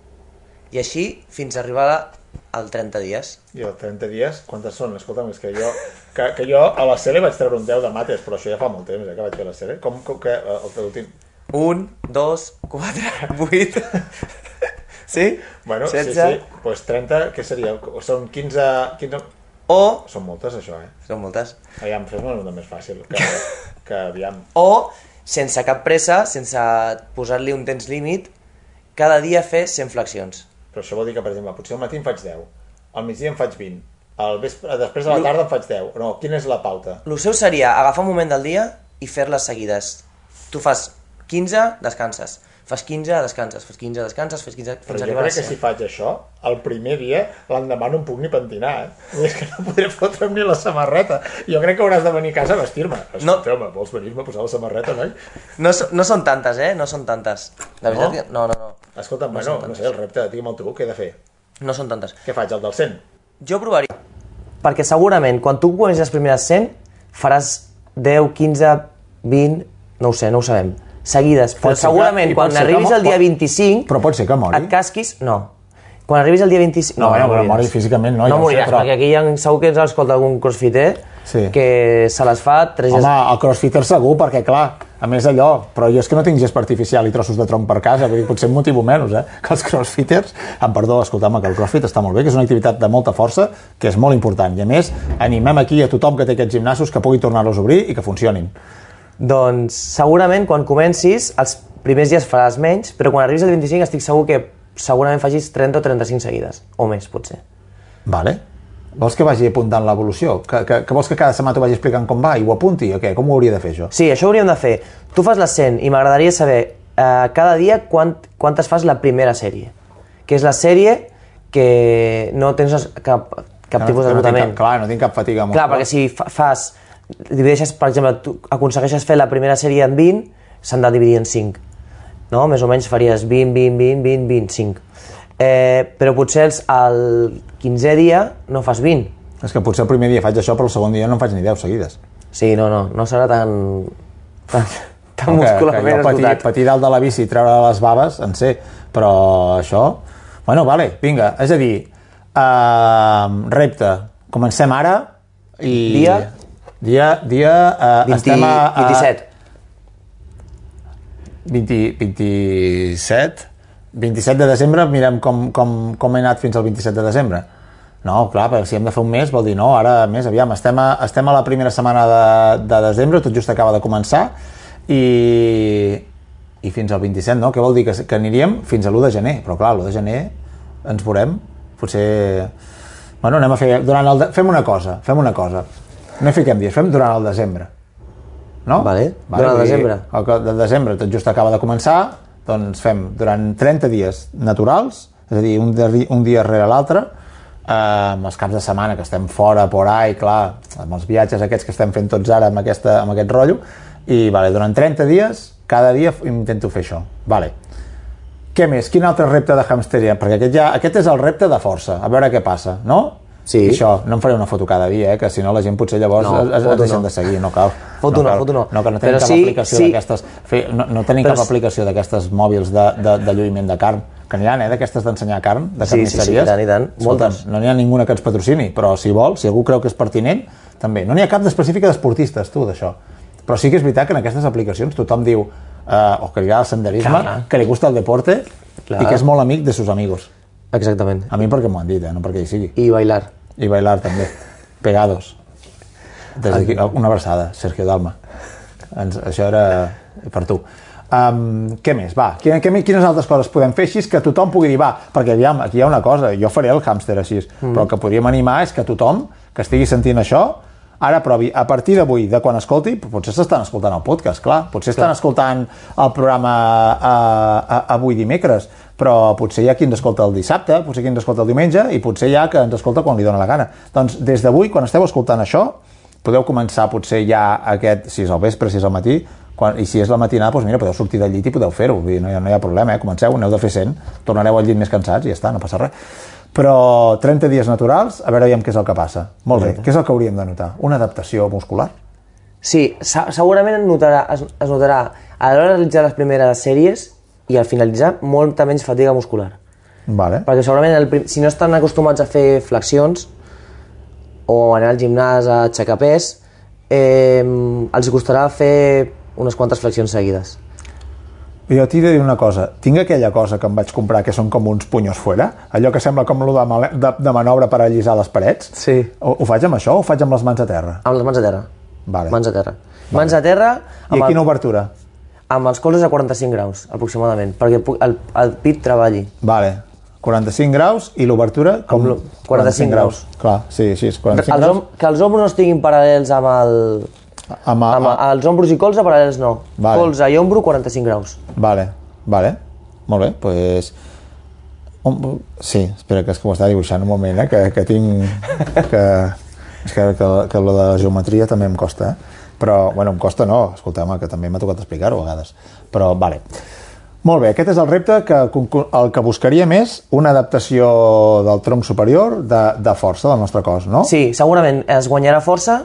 i així fins a arribar als trenta dies. I els trenta dies, quantes són? Escolta'm, és que jo, que, que jo a la Cele vaig treure un deu de mates, però això ja fa molt temps, eh, que vaig fer a la Cele. Com, com que el teu últim... Un, dos, quatre, vuit... Sí? Bueno, setze... sí, sí, pues trenta, què seria? Són quinze... quinze... O... Són moltes, això, eh? Són moltes. Aviam, fes-me una més fàcil, que, que aviam. O, sense cap pressa, sense posar-li un temps límit, cada dia fer cent flexions. Però això vol dir que, per exemple, potser al matí em faig deu, al migdia em faig vint, al vespre, després a la tarda em faig deu. No, quina és la pauta? El seu seria agafar un moment del dia i fer-les seguides. Tu fas quinze, descanses. fas quinze, descanses, fas quinze, descanses, fas quinze, fins Però a jo arribar a crec que cent. si faig això, el primer dia, l'endemà no em puc ni pentinar, eh? És que no podré fotre'm ni la samarreta. Jo crec que hauràs de venir a casa a vestir-me. No. Escolteu-me, vols venir-me a posar la samarreta, noi? No, so- no són tantes, eh? No són tantes. La veritat No? que... No, no, no. Escolta'm, No bueno, són no tantes. sé, el repte, digue'm el tu, què he de fer? No són tantes. Què faig, el del cent? Jo provaria. Perquè segurament, quan tu comencis les primeres cent, faràs deu, quinze, vint, no ho sé, no ho sabem, seguides. Però Pot ser que- segurament, i pot quan ser que arribis mo- al dia vint-i-cinc... Però pot ser que mori. Et casquis... No. Quan arribis al dia vint-i-cinc... No, bueno, però moriràs. mori físicament, no, ja No ho sé, moriràs, però- perquè aquí hi ha, segur que ens escolta algun crossfiter Sí. que se les fa tres Home, dies... el crossfitter segur, perquè clar, a més allò, però jo és que no tinc gespa artificial i trossos de tronc per casa, vull dir, potser em motivo menys, eh? Que els crossfitters, em perdó, escolta'm, que el crossfit està molt bé, que és una activitat de molta força, que és molt important, i a més, animem aquí a tothom que té aquests gimnasos que pugui tornar-los a obrir i que funcionin. Doncs segurament quan comencis, els primers dies faràs menys, però quan arribis al vint-i-cinc estic segur que segurament facis trenta o trenta-cinc seguides, o més, potser. Vale. Vols que vagi apuntant l'evolució? Que, que, que vols que cada setmana t'ho vagi explicant com va i ho apunti o què? Com ho hauria de fer això? Sí, això ho hauríem de fer. Tu fas les cent i m'agradaria saber eh, cada dia quant, quantes fas la primera sèrie, que és la sèrie que no tens cap, cap Que tipus no, que no tinc d'esgotament. cap, clar, no tinc cap fatiga muscular. Clar, perquè si fa, fas, divideixes, per exemple, tu aconsegueixes fer la primera sèrie en vint, s'han de dividir en cinc. No? Més o menys faries vint, vint, vint, vint, vint-i-cinc. Eh, però potser els, el quinzè dia no fas vint. És que potser el primer dia faig això, però el segon dia no en faig ni deu seguides. Sí, no, no, no serà tan, tan, tan No, que, que muscularment jo patir, esgotat. patir dalt de la bici i treure les baves, en sé, però això... Bueno, vale, vinga, és a dir, uh, repte, comencem ara i... Dia? Dia, dia uh, vint, estem a... a vint-i-set. vint, vint-i-set? vint-i-set de desembre, mirem com, com, com he anat fins al vint-i-set de desembre. No, clar, perquè si hem de fer un mes, vol dir, no, ara més, aviam, estem a, estem a la primera setmana de, de desembre, tot just acaba de començar, i, i fins al vint-i-set, no? Què vol dir? Que, que aniríem fins a l'u de gener, però clar, l'u de gener ens veurem, potser... Bueno, anem a fer... Durant el de... Fem una cosa, fem una cosa. No hi fiquem dies, fem durant el desembre. No? Vale, durant el vull dir, desembre. El que de desembre tot just acaba de començar, doncs fem durant trenta dies naturals, és a dir, un, de, un dia rere l'altre, eh, amb els caps de setmana que estem fora, por ahí, clar, amb els viatges aquests que estem fent tots ara amb, aquesta, amb aquest rotllo, i vale, durant trenta dies, cada dia intento fer això. Vale. Què més? Quin altre repte de hamsteria? Perquè aquest, ja, aquest és el repte de força, a veure què passa, no? Sí. I això, no em faré una foto cada dia, eh? Que si no la gent potser llavors No, es, es foto deixen no. de seguir, no cal. Foto no, cal. foto no. No, que no tenim Però cap sí, aplicació sí. d'aquestes... Fer, no, no tenim Però cap sí. aplicació d'aquestes mòbils de, de, de lluïment de carn, que n'hi ha, eh, d'aquestes d'ensenyar carn, de Sí, sí, sí, carnisseries. i tant, i tant. Escolta'm, Moltes. no n'hi ha ninguna que ens patrocini, però si vol, si algú creu que és pertinent, també. No n'hi ha cap d'específica d'esportistes, tu, d'això. Però sí que és veritat que en aquestes aplicacions tothom diu eh, o que li agrada el senderisme, Clar, clar. que li gusta el deporte Clar. i que és molt amic de sus amigos. Exactament. A mi perquè m'ho han dit, eh? No perquè hi sigui. I bailar. I bailar també. Pegados. Des d'aquí, una abraçada, Sergio Dalma. Ens, això era per tu. Um, què més? Va, quines, quines altres coses podem fer així que tothom pugui dir, va, perquè aviam, aquí hi ha una cosa, jo faré el hàmster així, mm. però el que podríem animar és que tothom que estigui sentint això ara provi, a partir d'avui, de quan escolti, potser s'estan escoltant el podcast, clar, potser estan clar. escoltant el programa a, a, avui dimecres, però potser hi ha qui ens escolta el dissabte, potser qui ens escolta el diumenge, i potser hi ha que ens escolta quan li dóna la gana. Doncs des d'avui, quan esteu escoltant això, podeu començar potser ja aquest, si és al vespre, si és al matí, quan, i si és la matinada, doncs mira, podeu sortir del llit i podeu fer-ho, no, hi ha, no hi ha problema, eh? Comenceu, aneu de fer cent, tornareu al llit més cansats i ja està, no passa res. Però trenta dies naturals, a veure què és el que passa. Molt bé, què és el que hauríem de notar? Una adaptació muscular? Sí, segurament notarà, es, es notarà a l'hora de realitzar les primeres sèries i al finalitzar molta menys fatiga muscular. Vale. Perquè segurament el, si no estan acostumats a fer flexions o anar al gimnàs a aixecar pes, eh, els costarà fer unes quantes flexions seguides. Jo t'he de dir una cosa, tinc aquella cosa que em vaig comprar que són com uns punyos fuera, allò que sembla com lo de, de, de manobra per allisar les parets. Sí. O, ho faig amb això o ho faig amb les mans a terra? Amb les mans a terra. Vale. Mans a terra. Vale. Mans a terra... I a quina el, obertura? amb els colzes a quaranta-cinc graus, aproximadament, perquè el, el pit treballi. Vale. quaranta-cinc graus i l'obertura com... quaranta-cinc graus. Clar, sí, així, quaranta-cinc Els, graus. que els ombros no estiguin paral·lels amb el... Amb, a, amb, a, els ombros i colze paral·lels no. Vale. Colze i ombro quaranta-cinc graus. Vale. Vale, molt bé, doncs... Pues... Sí, espera, que és que ho estava dibuixant un moment, eh? que, que tinc... Que... És que, que, que lo de la geometria també em costa, eh? Però, bueno, em costa no, escolteu-me, que també m'ha tocat explicar-ho a vegades. Però, vale. Molt bé, aquest és el repte que el que buscaria més una adaptació del tronc superior de, de força del nostre cos, no? Sí, segurament es guanyarà força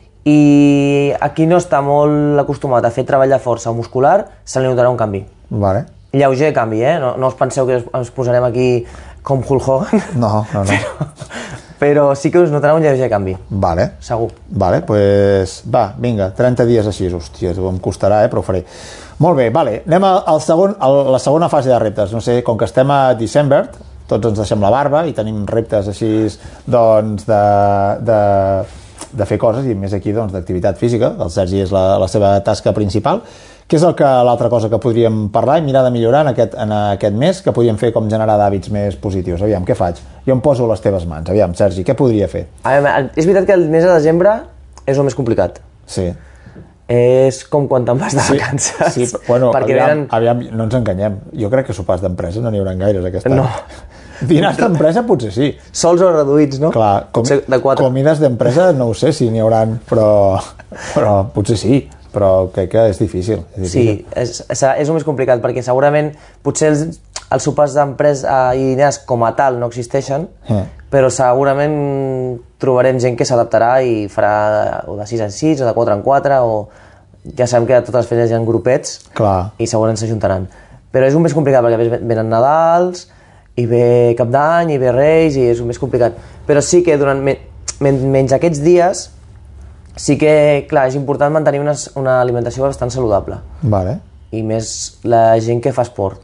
i aquí no està molt acostumat a fer treball de força o muscular, se li notarà un canvi. Vale. Lleuger canvi, eh? No, no us penseu que ens posarem aquí com Hulk Hogan. No, no, no. Però, però sí que us notarà un lleuger canvi. Vale. Segur. Vale, doncs pues, va, vinga, trenta dies així, hòstia, em costarà, eh, però ho faré. Molt bé, vale, anem al segon, a la segona fase de reptes. No sé, com que estem a December, tots ens deixem la barba i tenim reptes així, doncs, de, de, de fer coses, i més aquí, doncs, d'activitat física. El Sergi és la, la seva tasca principal. Què és el que l'altra cosa que podríem parlar i mirar de millorar en aquest, en aquest mes, que podríem fer com generar d'hàbits més positius? Aviam, què faig? Jo em poso a les teves mans. Aviam, Sergi, què podria fer? A veure, és veritat que el mes de desembre és el més complicat. Sí. És com quan te'n vas de vacances. Sí, sí, bueno, perquè aviam, venen... aviam, no ens enganyem. Jo crec que sopars d'empresa no n'hi haurà gaires aquest any. No. Dinars d'empresa potser sí. Sols o reduïts, no? Clar, com, de quatre. Comides d'empresa no ho sé si n'hi hauran, però, però potser sí. Però crec que és difícil. És difícil. Sí, és, és, és el més complicat, perquè segurament potser els, els sopars d'empresa i dinars com a tal no existeixen, eh. però segurament trobarem gent que s'adaptarà i farà o de sis en sis o de quatre en quatre, o ja sabem que a totes les feines hi ha grupets. Clar. I segurament s'ajuntaran. Però és un més complicat perquè venen Nadals, i ve Cap d'Any, i ve Reis, i és un més complicat. Però sí que durant men men menys aquests dies sí que, clar, és important mantenir una, una alimentació bastant saludable. Vale. I més la gent que fa esport.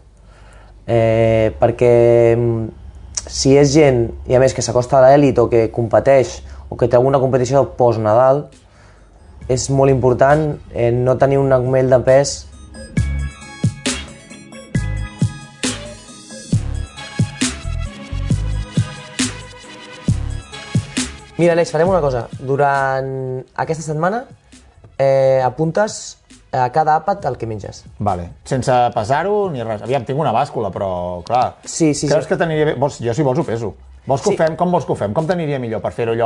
Eh, perquè si és gent, i a més que s'acosta a l'elit o que competeix o que té alguna competició post-Nadal, és molt important eh, no tenir un augment de pes Mira, Aleix, farem una cosa. Durant aquesta setmana eh, apuntes a cada àpat el que menges. Vale. Sense pesar-ho ni res. Aviam, tinc una bàscula, però, clar... Sí, sí, Creus sí. que t'aniria bé? Vols, jo, si vols, ho peso. Vols que Sí. ho fem? Com vols que ho fem? Com t'aniria millor per fer-ho allò?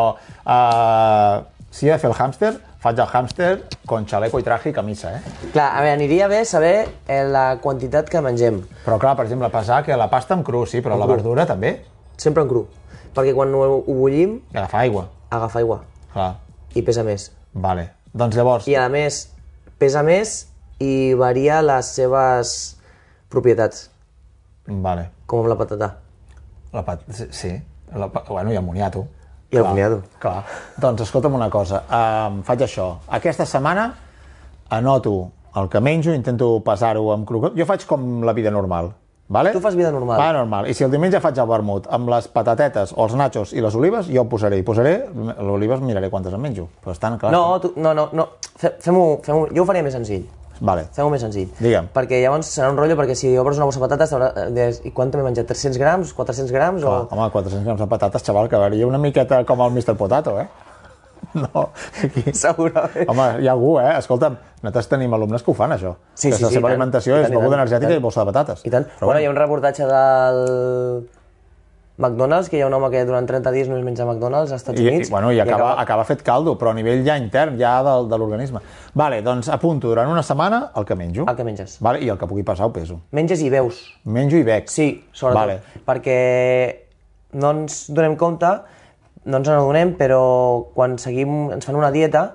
Uh, si he de fer el hàmster, faig el hàmster con chaleco i traje i camisa, eh? Clar, a veure, aniria bé saber eh, la quantitat que mengem. Però, clar, per exemple, pesar que la pasta en cru, sí, però En la cru. verdura també. Sempre en cru. Perquè quan ho, ho bullim, Agafar aigua. agafa aigua. Clar. I pesa més. Vale. Doncs llavors... I a més, pesa més i varia les seves propietats. Vale. Com amb la patata. La pat... Sí. La pa... Bueno, i el moniato. I el moniato. Clar. Doncs escolta'm una cosa. Um, faig això. Aquesta setmana anoto el que menjo, intento pesar-ho amb cru. Jo faig com la vida normal. Vale? Tu fas vida normal. Va, normal. I si el diumenge faig el vermut amb les patatetes o els nachos i les olives, jo ho posaré. I posaré, l'olives miraré quantes en menjo. Però estan, clar... No, tu, no, no, no. Fem-ho, fem jo ho faria més senzill. Vale. Fem-ho més senzill. Digue'm. Perquè llavors serà un rotllo, perquè si obres una bossa de patates, diràs, i quant m'he menjat? tres-cents grams? quatre-cents grams? Clar, O... home, quatre-cents grams de patates, xaval, que varia una miqueta com el mister Potato, eh? No, aquí... Segurament. Home, hi ha algú, eh? Escolta'm, nosaltres tenim alumnes que ho fan, això. Sí, que sí, la sí, seva tant. alimentació I és tant, i beguda tant, energètica i i, tant. bossa de patates. I tant. Però Bueno, hi ha un reportatge del McDonald's, que hi ha un home que durant trenta dies només menja McDonald's als Estats I, Units. i, bueno, i, acaba, acaba... acaba fet caldo, però a nivell ja intern, ja del, de l'organisme. Vale, doncs apunto durant una setmana el que menjo. El que menges. Vale, i el que pugui passar ho peso. Menges i veus. Menjo i bec. Sí, sobretot. Vale. Perquè no ens donem compte, no ens n'adonem, però quan seguim, ens fan una dieta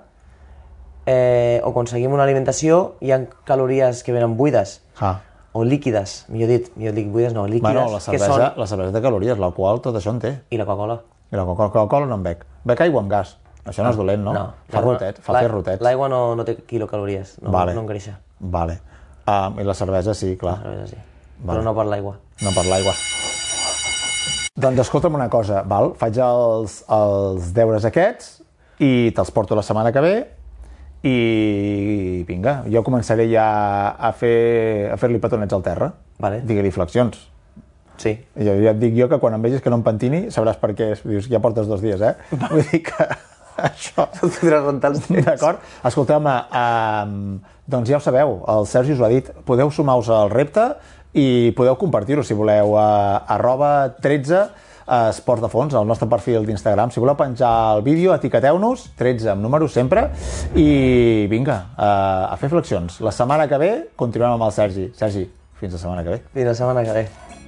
eh, o quan seguim una alimentació hi ha calories que venen buides. Ah. O líquides, millor dit, millor dit buides no, líquides, Bueno, la que cervesa, són... la cervesa té calories, l'alcohol, tot això en té. I la Coca-Cola. I la Coca-Cola no en bec. Bec aigua amb gas. Això no és dolent, no? No. Fa rotet, fa fer rotets. L'aigua no, no té quilocalories, no, Vale. no engreixa. Vale. Um, I la cervesa sí, clar. La cervesa sí, Vale. però no per l'aigua. No per l'aigua. Doncs escolta'm una cosa, val? Faig els, els deures aquests i te'ls porto la setmana que ve i vinga, jo començaré ja a fer a fer-li petonets al terra. Vale. Digue-li flexions. Sí. Jo, ja et dic jo que quan em vegis que no em pentini sabràs per què. Dius, ja portes dos dies, eh? Vull dir que això... No et podràs rentar els dents. D'acord? Escolteu-me, um, doncs ja ho sabeu, el Sergi us ho ha dit, podeu sumar-vos al repte i podeu compartir-ho si voleu a arroba tretze Esports de Fons, al nostre perfil d'Instagram. Si voleu penjar el vídeo, etiqueteu-nos, tretze amb números sempre, i vinga, a fer flexions. La setmana que ve continuem amb el Sergi. Sergi, fins la setmana que ve. Fins la setmana que ve.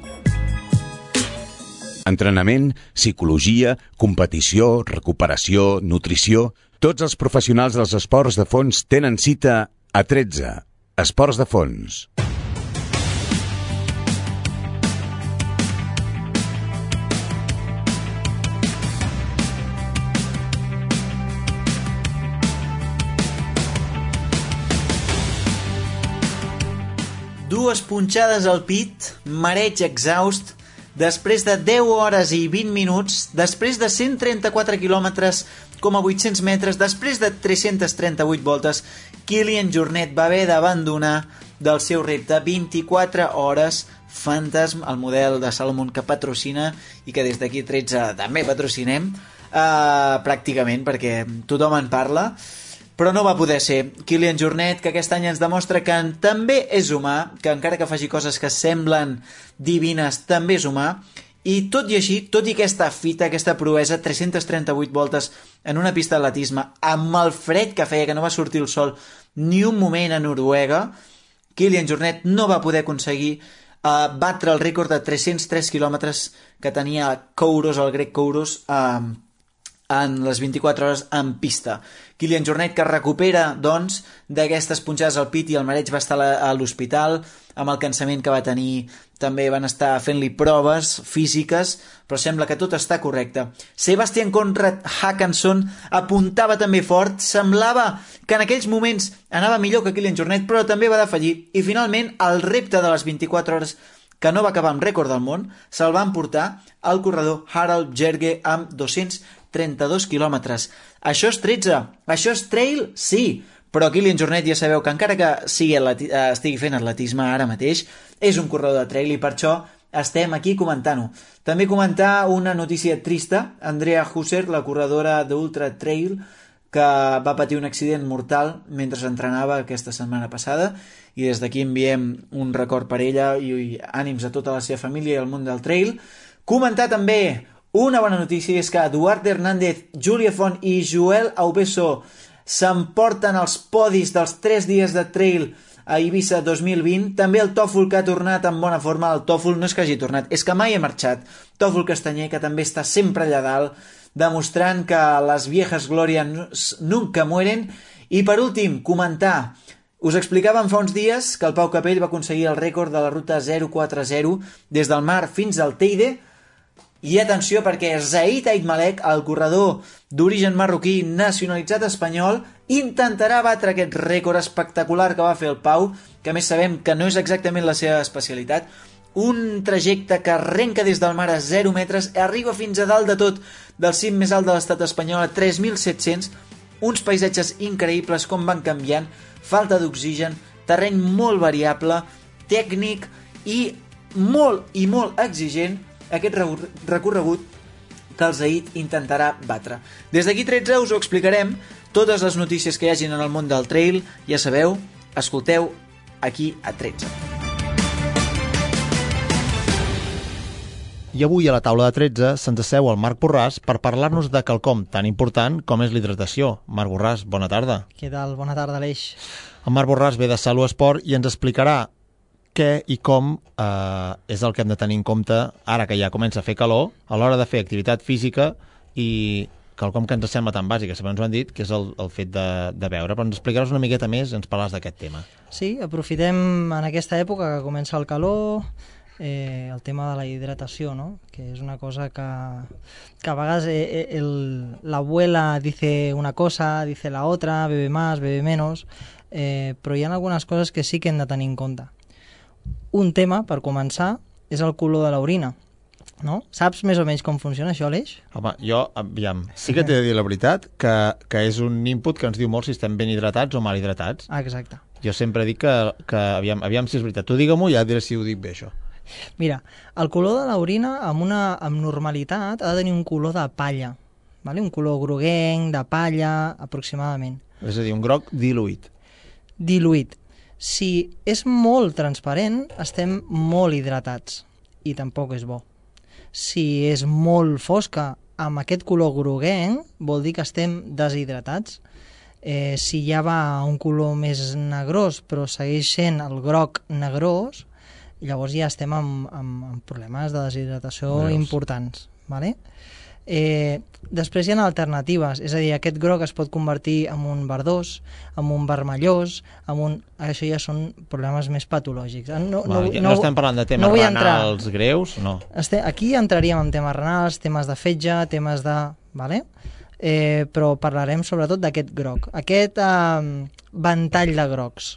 Entrenament, psicologia, competició, recuperació, nutrició... Tots els professionals dels esports de fons tenen cita a tretze. Esports de Fons. Dues punxades al pit, mareig exhaust, després de deu hores i vint minuts, després de cent trenta-quatre quilòmetres com a vuit-cents metres, després de tres-centes trenta-vuit voltes, Kilian Jornet va haver d'abandonar del seu repte vint-i-quatre hores Fantasm, el model de Salomon que patrocina i que des d'aquí tretze també patrocinem, eh, pràcticament, perquè tothom en parla. Però no va poder ser. Kilian Jornet, que aquest any ens demostra que també és humà, que encara que faci coses que semblen divines, també és humà, i tot i així, tot i aquesta fita, aquesta proesa, tres-centes trenta-vuit voltes en una pista d'atletisme, amb el fred que feia, que no va sortir el sol ni un moment a Noruega, Kilian Jornet no va poder aconseguir uh, batre el rècord de tres-cents tres quilòmetres que tenia Kouros, el grec Kouros, uh, en les vint-i-quatre hores en pista. Kilian Jornet, que recupera, doncs, d'aquestes punxades al pit, i el mareig va estar a l'hospital, amb el cansament que va tenir, també van estar fent-li proves físiques, però sembla que tot està correcte. Sebastian Conrad Haakanson apuntava també fort, semblava que en aquells moments anava millor que Kilian Jornet, però també va defallir, i finalment el repte de les vint-i-quatre hores, que no va acabar amb rècord del món, se'l va emportar el corredor Harald Jerge amb dos-cents trenta-dos quilòmetres. Això és tretze, això és trail, sí, però Kilian Jornet ja sabeu que encara que sigui atleti- estigui fent atletisme ara mateix, és un corredor de trail i per això estem aquí comentant-ho. També comentar una notícia trista. Andrea Husser, la corredora d'Ultra Trail, que va patir un accident mortal mentre entrenava aquesta setmana passada, i des d'aquí enviem un record per ella i, i ànims a tota la seva família i al món del trail. Comentar també una bona notícia, és que Eduard Hernández, Júlia Font i Joel Aubesso s'emporten els podis dels tres dies de trail a Eivissa dos mil vint. També el Tòfol, que ha tornat en bona forma. El Tòfol no és que hagi tornat, és que mai ha marxat. Tòfol Castanyer, que també està sempre allà dalt, demostrant que les viejas glòries nunca mueren. I per últim, comentar, us explicàvem fa uns dies que el Pau Capell va aconseguir el rècord de la ruta zero quatre zero des del mar fins al Teide. I atenció, perquè Zaid Aitmalek, el corredor d'origen marroquí nacionalitzat espanyol, intentarà batre aquest rècord espectacular que va fer el Pau, que a més sabem que no és exactament la seva especialitat. Un trajecte que arrenca des del mar a zero metres, arriba fins a dalt de tot, del cim més alt de l'estat espanyol, a tres mil set-cents, uns paisatges increïbles com van canviant, falta d'oxigen, terreny molt variable, tècnic i molt i molt exigent, aquest recorregut que el Zaid intentarà batre. Des d'aquí tretze us ho explicarem, totes les notícies que hi hagin en el món del trail, ja sabeu, escolteu aquí a tretze. I avui a la taula de tretze se'ns asseu el Marc Borràs per parlar-nos de quelcom tan important com és l'hidratació. Marc Borràs, bona tarda. Què tal? Bona tarda, Aleix. El Marc Borràs ve de Salut Esport i ens explicarà què i com eh, és el que hem de tenir en compte ara que ja comença a fer calor a l'hora de fer activitat física, i quelcom que ens sembla tan bàsic, que sempre ens ho han dit, que és el, el fet de, de beure. Però ens explicaràs una miqueta més, ens parlaràs d'aquest tema. Sí, aprofitem en aquesta època que comença el calor, eh, el tema de la hidratació, no? Que és una cosa que, que a vegades eh, el, la abuela dice una cosa, dice la otra, bebe más, bebe menos, eh, però hi ha algunes coses que sí que hem de tenir en compte. Un tema, per començar, és el color de l'orina, no? Saps més o menys com funciona això, Aleix? Home, jo, aviam, sí que t'he de dir la veritat que, que és un input que ens diu molt si estem ben hidratats o mal hidratats. Ah, exacte. Jo sempre dic que, que aviam, aviam si és veritat. Tu digue-m'ho i ja et diré si ho dic bé, això. Mira, el color de l'orina amb, una, amb normalitat ha de tenir un color de palla, vale? Un color groguenc, de palla, aproximadament. És a dir, un groc diluït. Diluït. Si és molt transparent, estem molt hidratats i tampoc és bo. Si és molt fosca, amb aquest color groguenc, vol dir que estem deshidratats. Eh, si ja va a un color més negrós, però segueix sent el groc negrós, llavors ja estem amb, amb, amb problemes de deshidratació Greus. importants. Vale? Eh, després hi ha alternatives, és a dir, aquest groc es pot convertir en un verdós, en un vermellós, en un... això ja són problemes més patològics. No, Val, no, no, no estem parlant de temes no renals greus, no. Este, aquí entraríem en temes renals, temes de fetge, temes de... Vale? Eh, però parlarem sobretot d'aquest groc, aquest eh, ventall de grocs.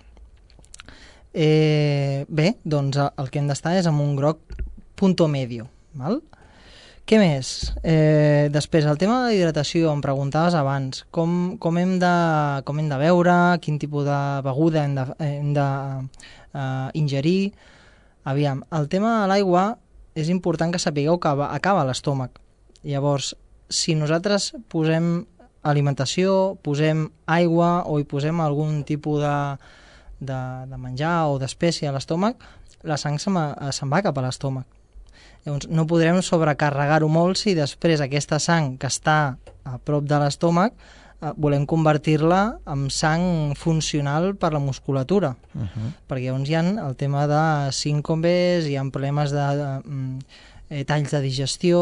Eh, bé, doncs el que hem d'estar és amb un groc punto medio, val? Què més? Eh, després, el tema de la hidratació, em preguntaves abans, com, com, hem de, com hem de beure, quin tipus de beguda hem de, hem de uh, ingerir. Aviam, el tema de l'aigua és important que sapigueu que acaba a l'estómac. Llavors, si nosaltres posem alimentació, posem aigua o hi posem algun tipus de, de, de menjar o d'espècie a l'estómac, la sang se'n va, se'n va cap a l'estómac. Llavors, no podrem sobrecarregar-ho molt si després aquesta sang que està a prop de l'estómac eh, volem convertir-la en sang funcional per la musculatura. Uh-huh. Perquè llavors hi ha el tema de síncopes, hi ha problemes de, de, de eh, talls de digestió,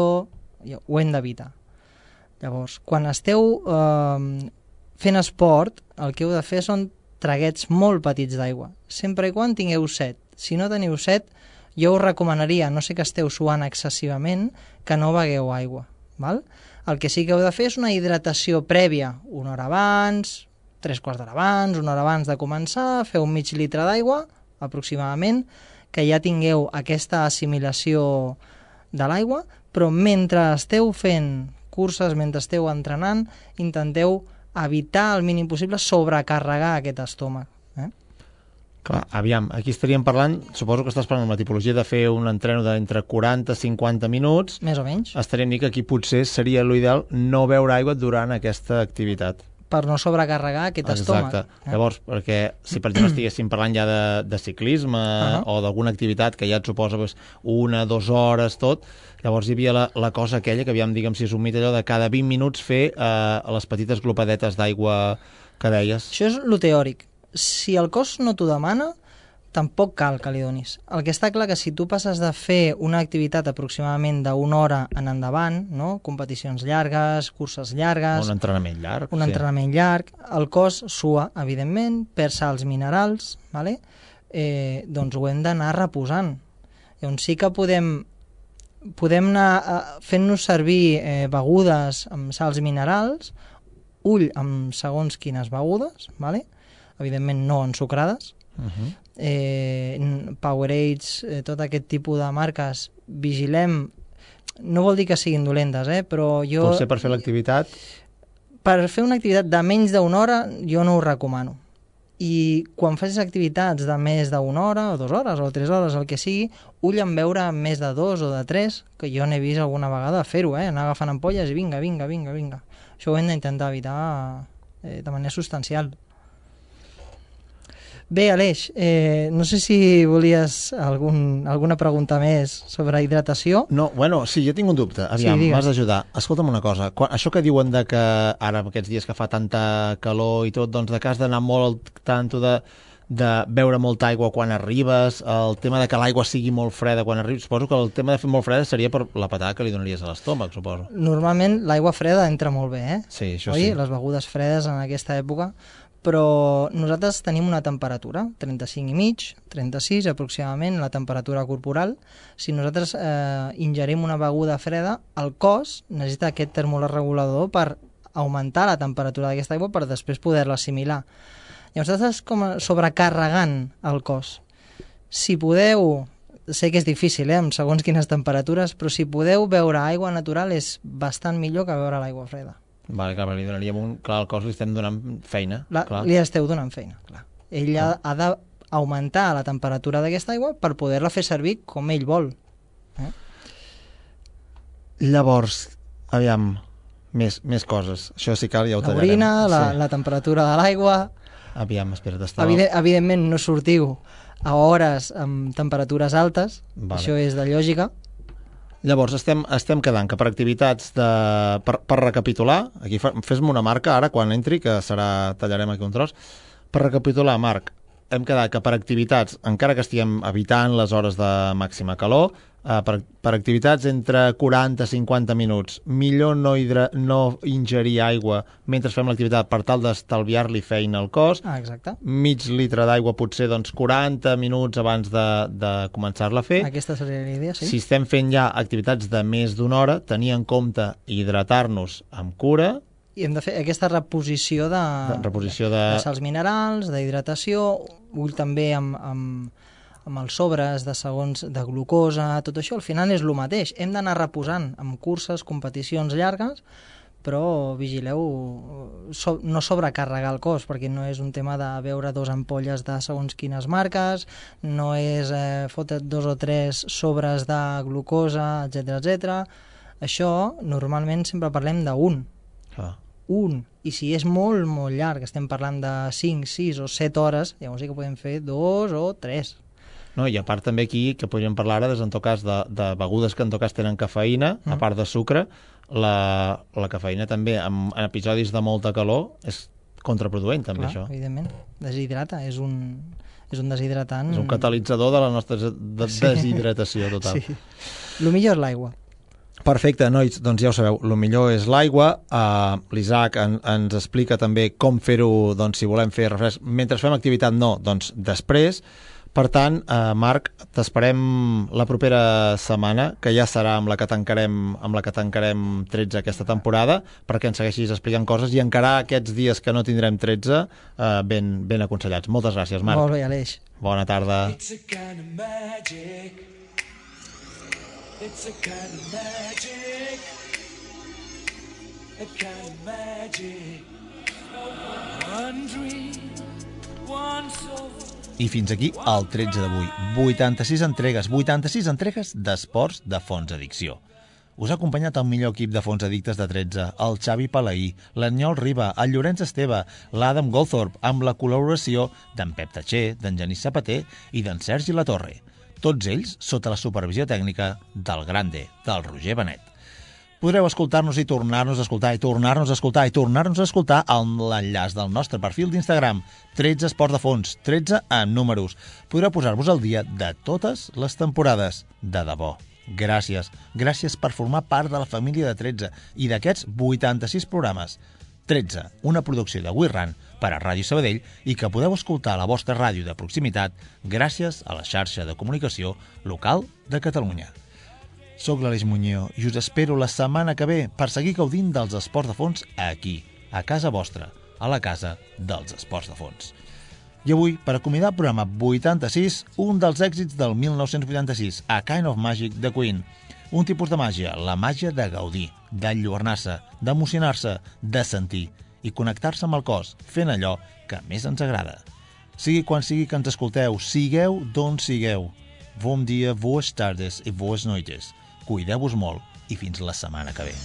ho hem d'evitar. Llavors, quan esteu eh, fent esport, el que heu de fer són traguets molt petits d'aigua, sempre i quan tingueu set. Si no teniu set, jo us recomanaria, no sé que esteu suant excessivament, que no begueu aigua. Val? El que sí que heu de fer és una hidratació prèvia, una hora abans, tres quarts d'hora abans, una hora abans de començar, feu mig litre d'aigua, aproximadament, que ja tingueu aquesta assimilació de l'aigua, però mentre esteu fent curses, mentre esteu entrenant, intenteu evitar al mínim possible sobrecarregar aquest estómac. Eh? Clar, aviam, aquí estaríem parlant, suposo que estàs parlant amb la tipologia de fer un entreno d'entre quaranta a cinquanta minuts. Més o menys. Estaríem dir que aquí potser seria l'ideal no beure aigua durant aquesta activitat. Per no sobrecarregar aquest estómac. Exacte. Eh? Llavors, perquè si per exemple estiguéssim parlant ja de, de ciclisme uh-huh. o d'alguna activitat que ja et suposa pues, una, dues hores, tot, llavors hi havia la, la cosa aquella que aviam, diguem, si és un mit allò de cada vint minuts fer eh, les petites glopadetes d'aigua que deies. Això és lo teòric. Si el cos no t'ho demana, tampoc cal que li donis. El que està clar que si tu passes de fer una activitat aproximadament d'una hora en endavant, no? Competicions llargues, curses llargues... Un entrenament llarg. Un sí. entrenament llarg, el cos sua, evidentment, perd sals minerals, vale? eh, doncs ho hem d'anar reposant. Llavors sí que podem, podem anar fent-nos servir eh, begudes amb sals minerals, ull amb segons quines begudes, vale? Evidentment no ensucrades, uh-huh. eh, Powerades, eh, tot aquest tipus de marques, vigilem, no vol dir que siguin dolentes, eh, però jo... Potser per fer l'activitat? Per fer una activitat de menys d'una hora jo no ho recomano. I quan facis activitats de més d'una hora, o dues hores, o tres hores, el que sigui, ull en beure més de dos o de tres, que jo n'he vist alguna vegada fer-ho, eh, anar agafant ampolles i vinga, vinga, vinga, vinga. Això ho hem d'intentar evitar eh, de manera substancial. Bé, Aleix, eh, no sé si volies algun, alguna pregunta més sobre hidratació. No, bueno, sí, jo tinc un dubte. Aviam, sí, m'has d'ajudar. Escolta'm una cosa. Quan, això que diuen de que ara, aquests dies que fa tanta calor i tot, doncs de que has d'anar molt tanto de, de beure molta aigua quan arribes, el tema de que l'aigua sigui molt freda quan arribes, suposo que el tema de fer molt freda seria per la patada que li donaries a l'estómac, suposo. Normalment l'aigua freda entra molt bé, eh? Sí, això Oi? sí. Les begudes fredes en aquesta època, però nosaltres tenim una temperatura, trenta-cinc i mig, trenta-sis aproximadament, la temperatura corporal. Si nosaltres eh, ingerim una beguda freda, el cos necessita aquest termoregulador per augmentar la temperatura d'aquesta aigua per després poder-la assimilar. Llavors estàs com sobrecarregant el cos. Si podeu, sé que és difícil, eh, amb segons quines temperatures, però si podeu beure aigua natural és bastant millor que beure l'aigua freda. Vale, clar, li donaríem un... Clar, al cos li estem donant feina. La, clar. Li esteu donant feina, clar. Ell ha, ha d'augmentar la temperatura d'aquesta aigua per poder-la fer servir com ell vol. Eh? Llavors, aviam, més, més coses. Això sí que ja ho tallarem. L'orina, la, sí. la temperatura de l'aigua... Aviam, espera, t'estava... Evident, evidentment no sortiu a hores amb temperatures altes, Vale. això és de lògica. Llavors, estem, estem quedant que per activitats de... Per, per recapitular, aquí fa, fes-me una marca ara, quan entri, que serà... tallarem aquí un tros. Per recapitular, Marc, hem quedat que per activitats, encara que estiguem evitant les hores de màxima calor, eh, per, per activitats entre quaranta a cinquanta minuts, millor no, hidra, no ingerir aigua mentre fem l'activitat per tal d'estalviar-li feina al cos. Ah, exacte. Mig litre d'aigua, potser doncs, quaranta minuts abans de, de començar-la a fer. Aquesta seria la idea, sí. Si estem fent ja activitats de més d'una hora, tenir en compte hidratar-nos amb cura. I hem de fer aquesta reposició de, de, reposició de... de sals minerals, d'hidratació, ull també amb, amb, amb els sobres de segons de glucosa, tot això al final és el mateix. Hem d'anar reposant amb curses, competicions llargues, però vigileu so, no sobrecarregar el cos, perquè no és un tema de beure dos ampolles de segons quines marques, no és eh, fotre dos o tres sobres de glucosa, etcètera, etcètera. Això normalment sempre parlem d'un. Ah. un, i si és molt, molt llarg, estem parlant de cinc, sis o set hores, llavors sí que podem fer dos o tres. No, i a part també aquí, que podríem parlar ara, en tot cas, de, de begudes que en tot cas tenen cafeïna, mm. a part de sucre, la, la cafeïna també, en, en episodis de molta calor, és contraproduent també. Clar, això. Evidentment, deshidrata, és un, és un deshidratant... És un catalitzador de la nostra de sí. deshidratació total. Sí. El millor és l'aigua. Perfecte, nois, doncs ja ho sabeu, el millor és l'aigua. Uh, L'Isaac en, ens explica també com fer-ho, doncs, si volem fer refresc. Mentre fem activitat, no, doncs després. Per tant, uh, Marc, t'esperem la propera setmana, que ja serà amb la que tancarem, amb la que tancarem tretze aquesta temporada, perquè ens segueixis explicant coses i encarar aquests dies que no tindrem tretze uh, ben, ben aconsellats. Moltes gràcies, Marc. Molt bé, Aleix. Bona tarda. It's a kind of magic. It's a kind of magic, a kind of magic. One dream, one soul. I fins aquí el tretze d'avui. vuitanta-sis entregues, vuitanta-sis entregues d'esports de Fons Addicció. Us ha acompanyat el millor equip de Fons Addictes de tretze, el Xavi Palaí, l'Aniol Riba, el Llorenç Esteve, l'Adam Goldthorpe, amb la col·laboració d'en Pep Tatxer, d'en Genís Sapater i d'en Sergi Latorre. Tots ells sota la supervisió tècnica del Grande, del Roger Benet. Podreu escoltar-nos i tornar-nos a escoltar i tornar-nos a escoltar i tornar-nos a escoltar amb l'enllaç del nostre perfil d'Instagram, tretze Esports de Fons, tretze amb números. Podreu posar-vos al dia de totes les temporades. De debò. Gràcies. Gràcies per formar part de la família de tretze i d'aquests vuitanta-sis programes. tretze, una producció de WeRun per a Ràdio Sabadell i que podeu escoltar a la vostra ràdio de proximitat gràcies a la xarxa de comunicació local de Catalunya. Soc l'Aleix Muñoz i us espero la setmana que ve per seguir gaudint dels esports de fons aquí, a casa vostra, a la casa dels esports de fons. I avui, per acomiadar el programa vuitanta-sis, un dels èxits del mil nou-cents vuitanta-sis, A Kind of Magic de Queen. Un tipus de màgia, la màgia de gaudir, d'enlluernar-se, d'emocionar-se, de sentir i connectar-se amb el cos, fent allò que més ens agrada. Sigui quan sigui que ens escolteu, sigueu d'on sigueu. Bon dia, boas tardes i boas noites. Cuideu-vos molt i fins la setmana que ve.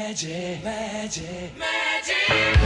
Magic, magic, magic.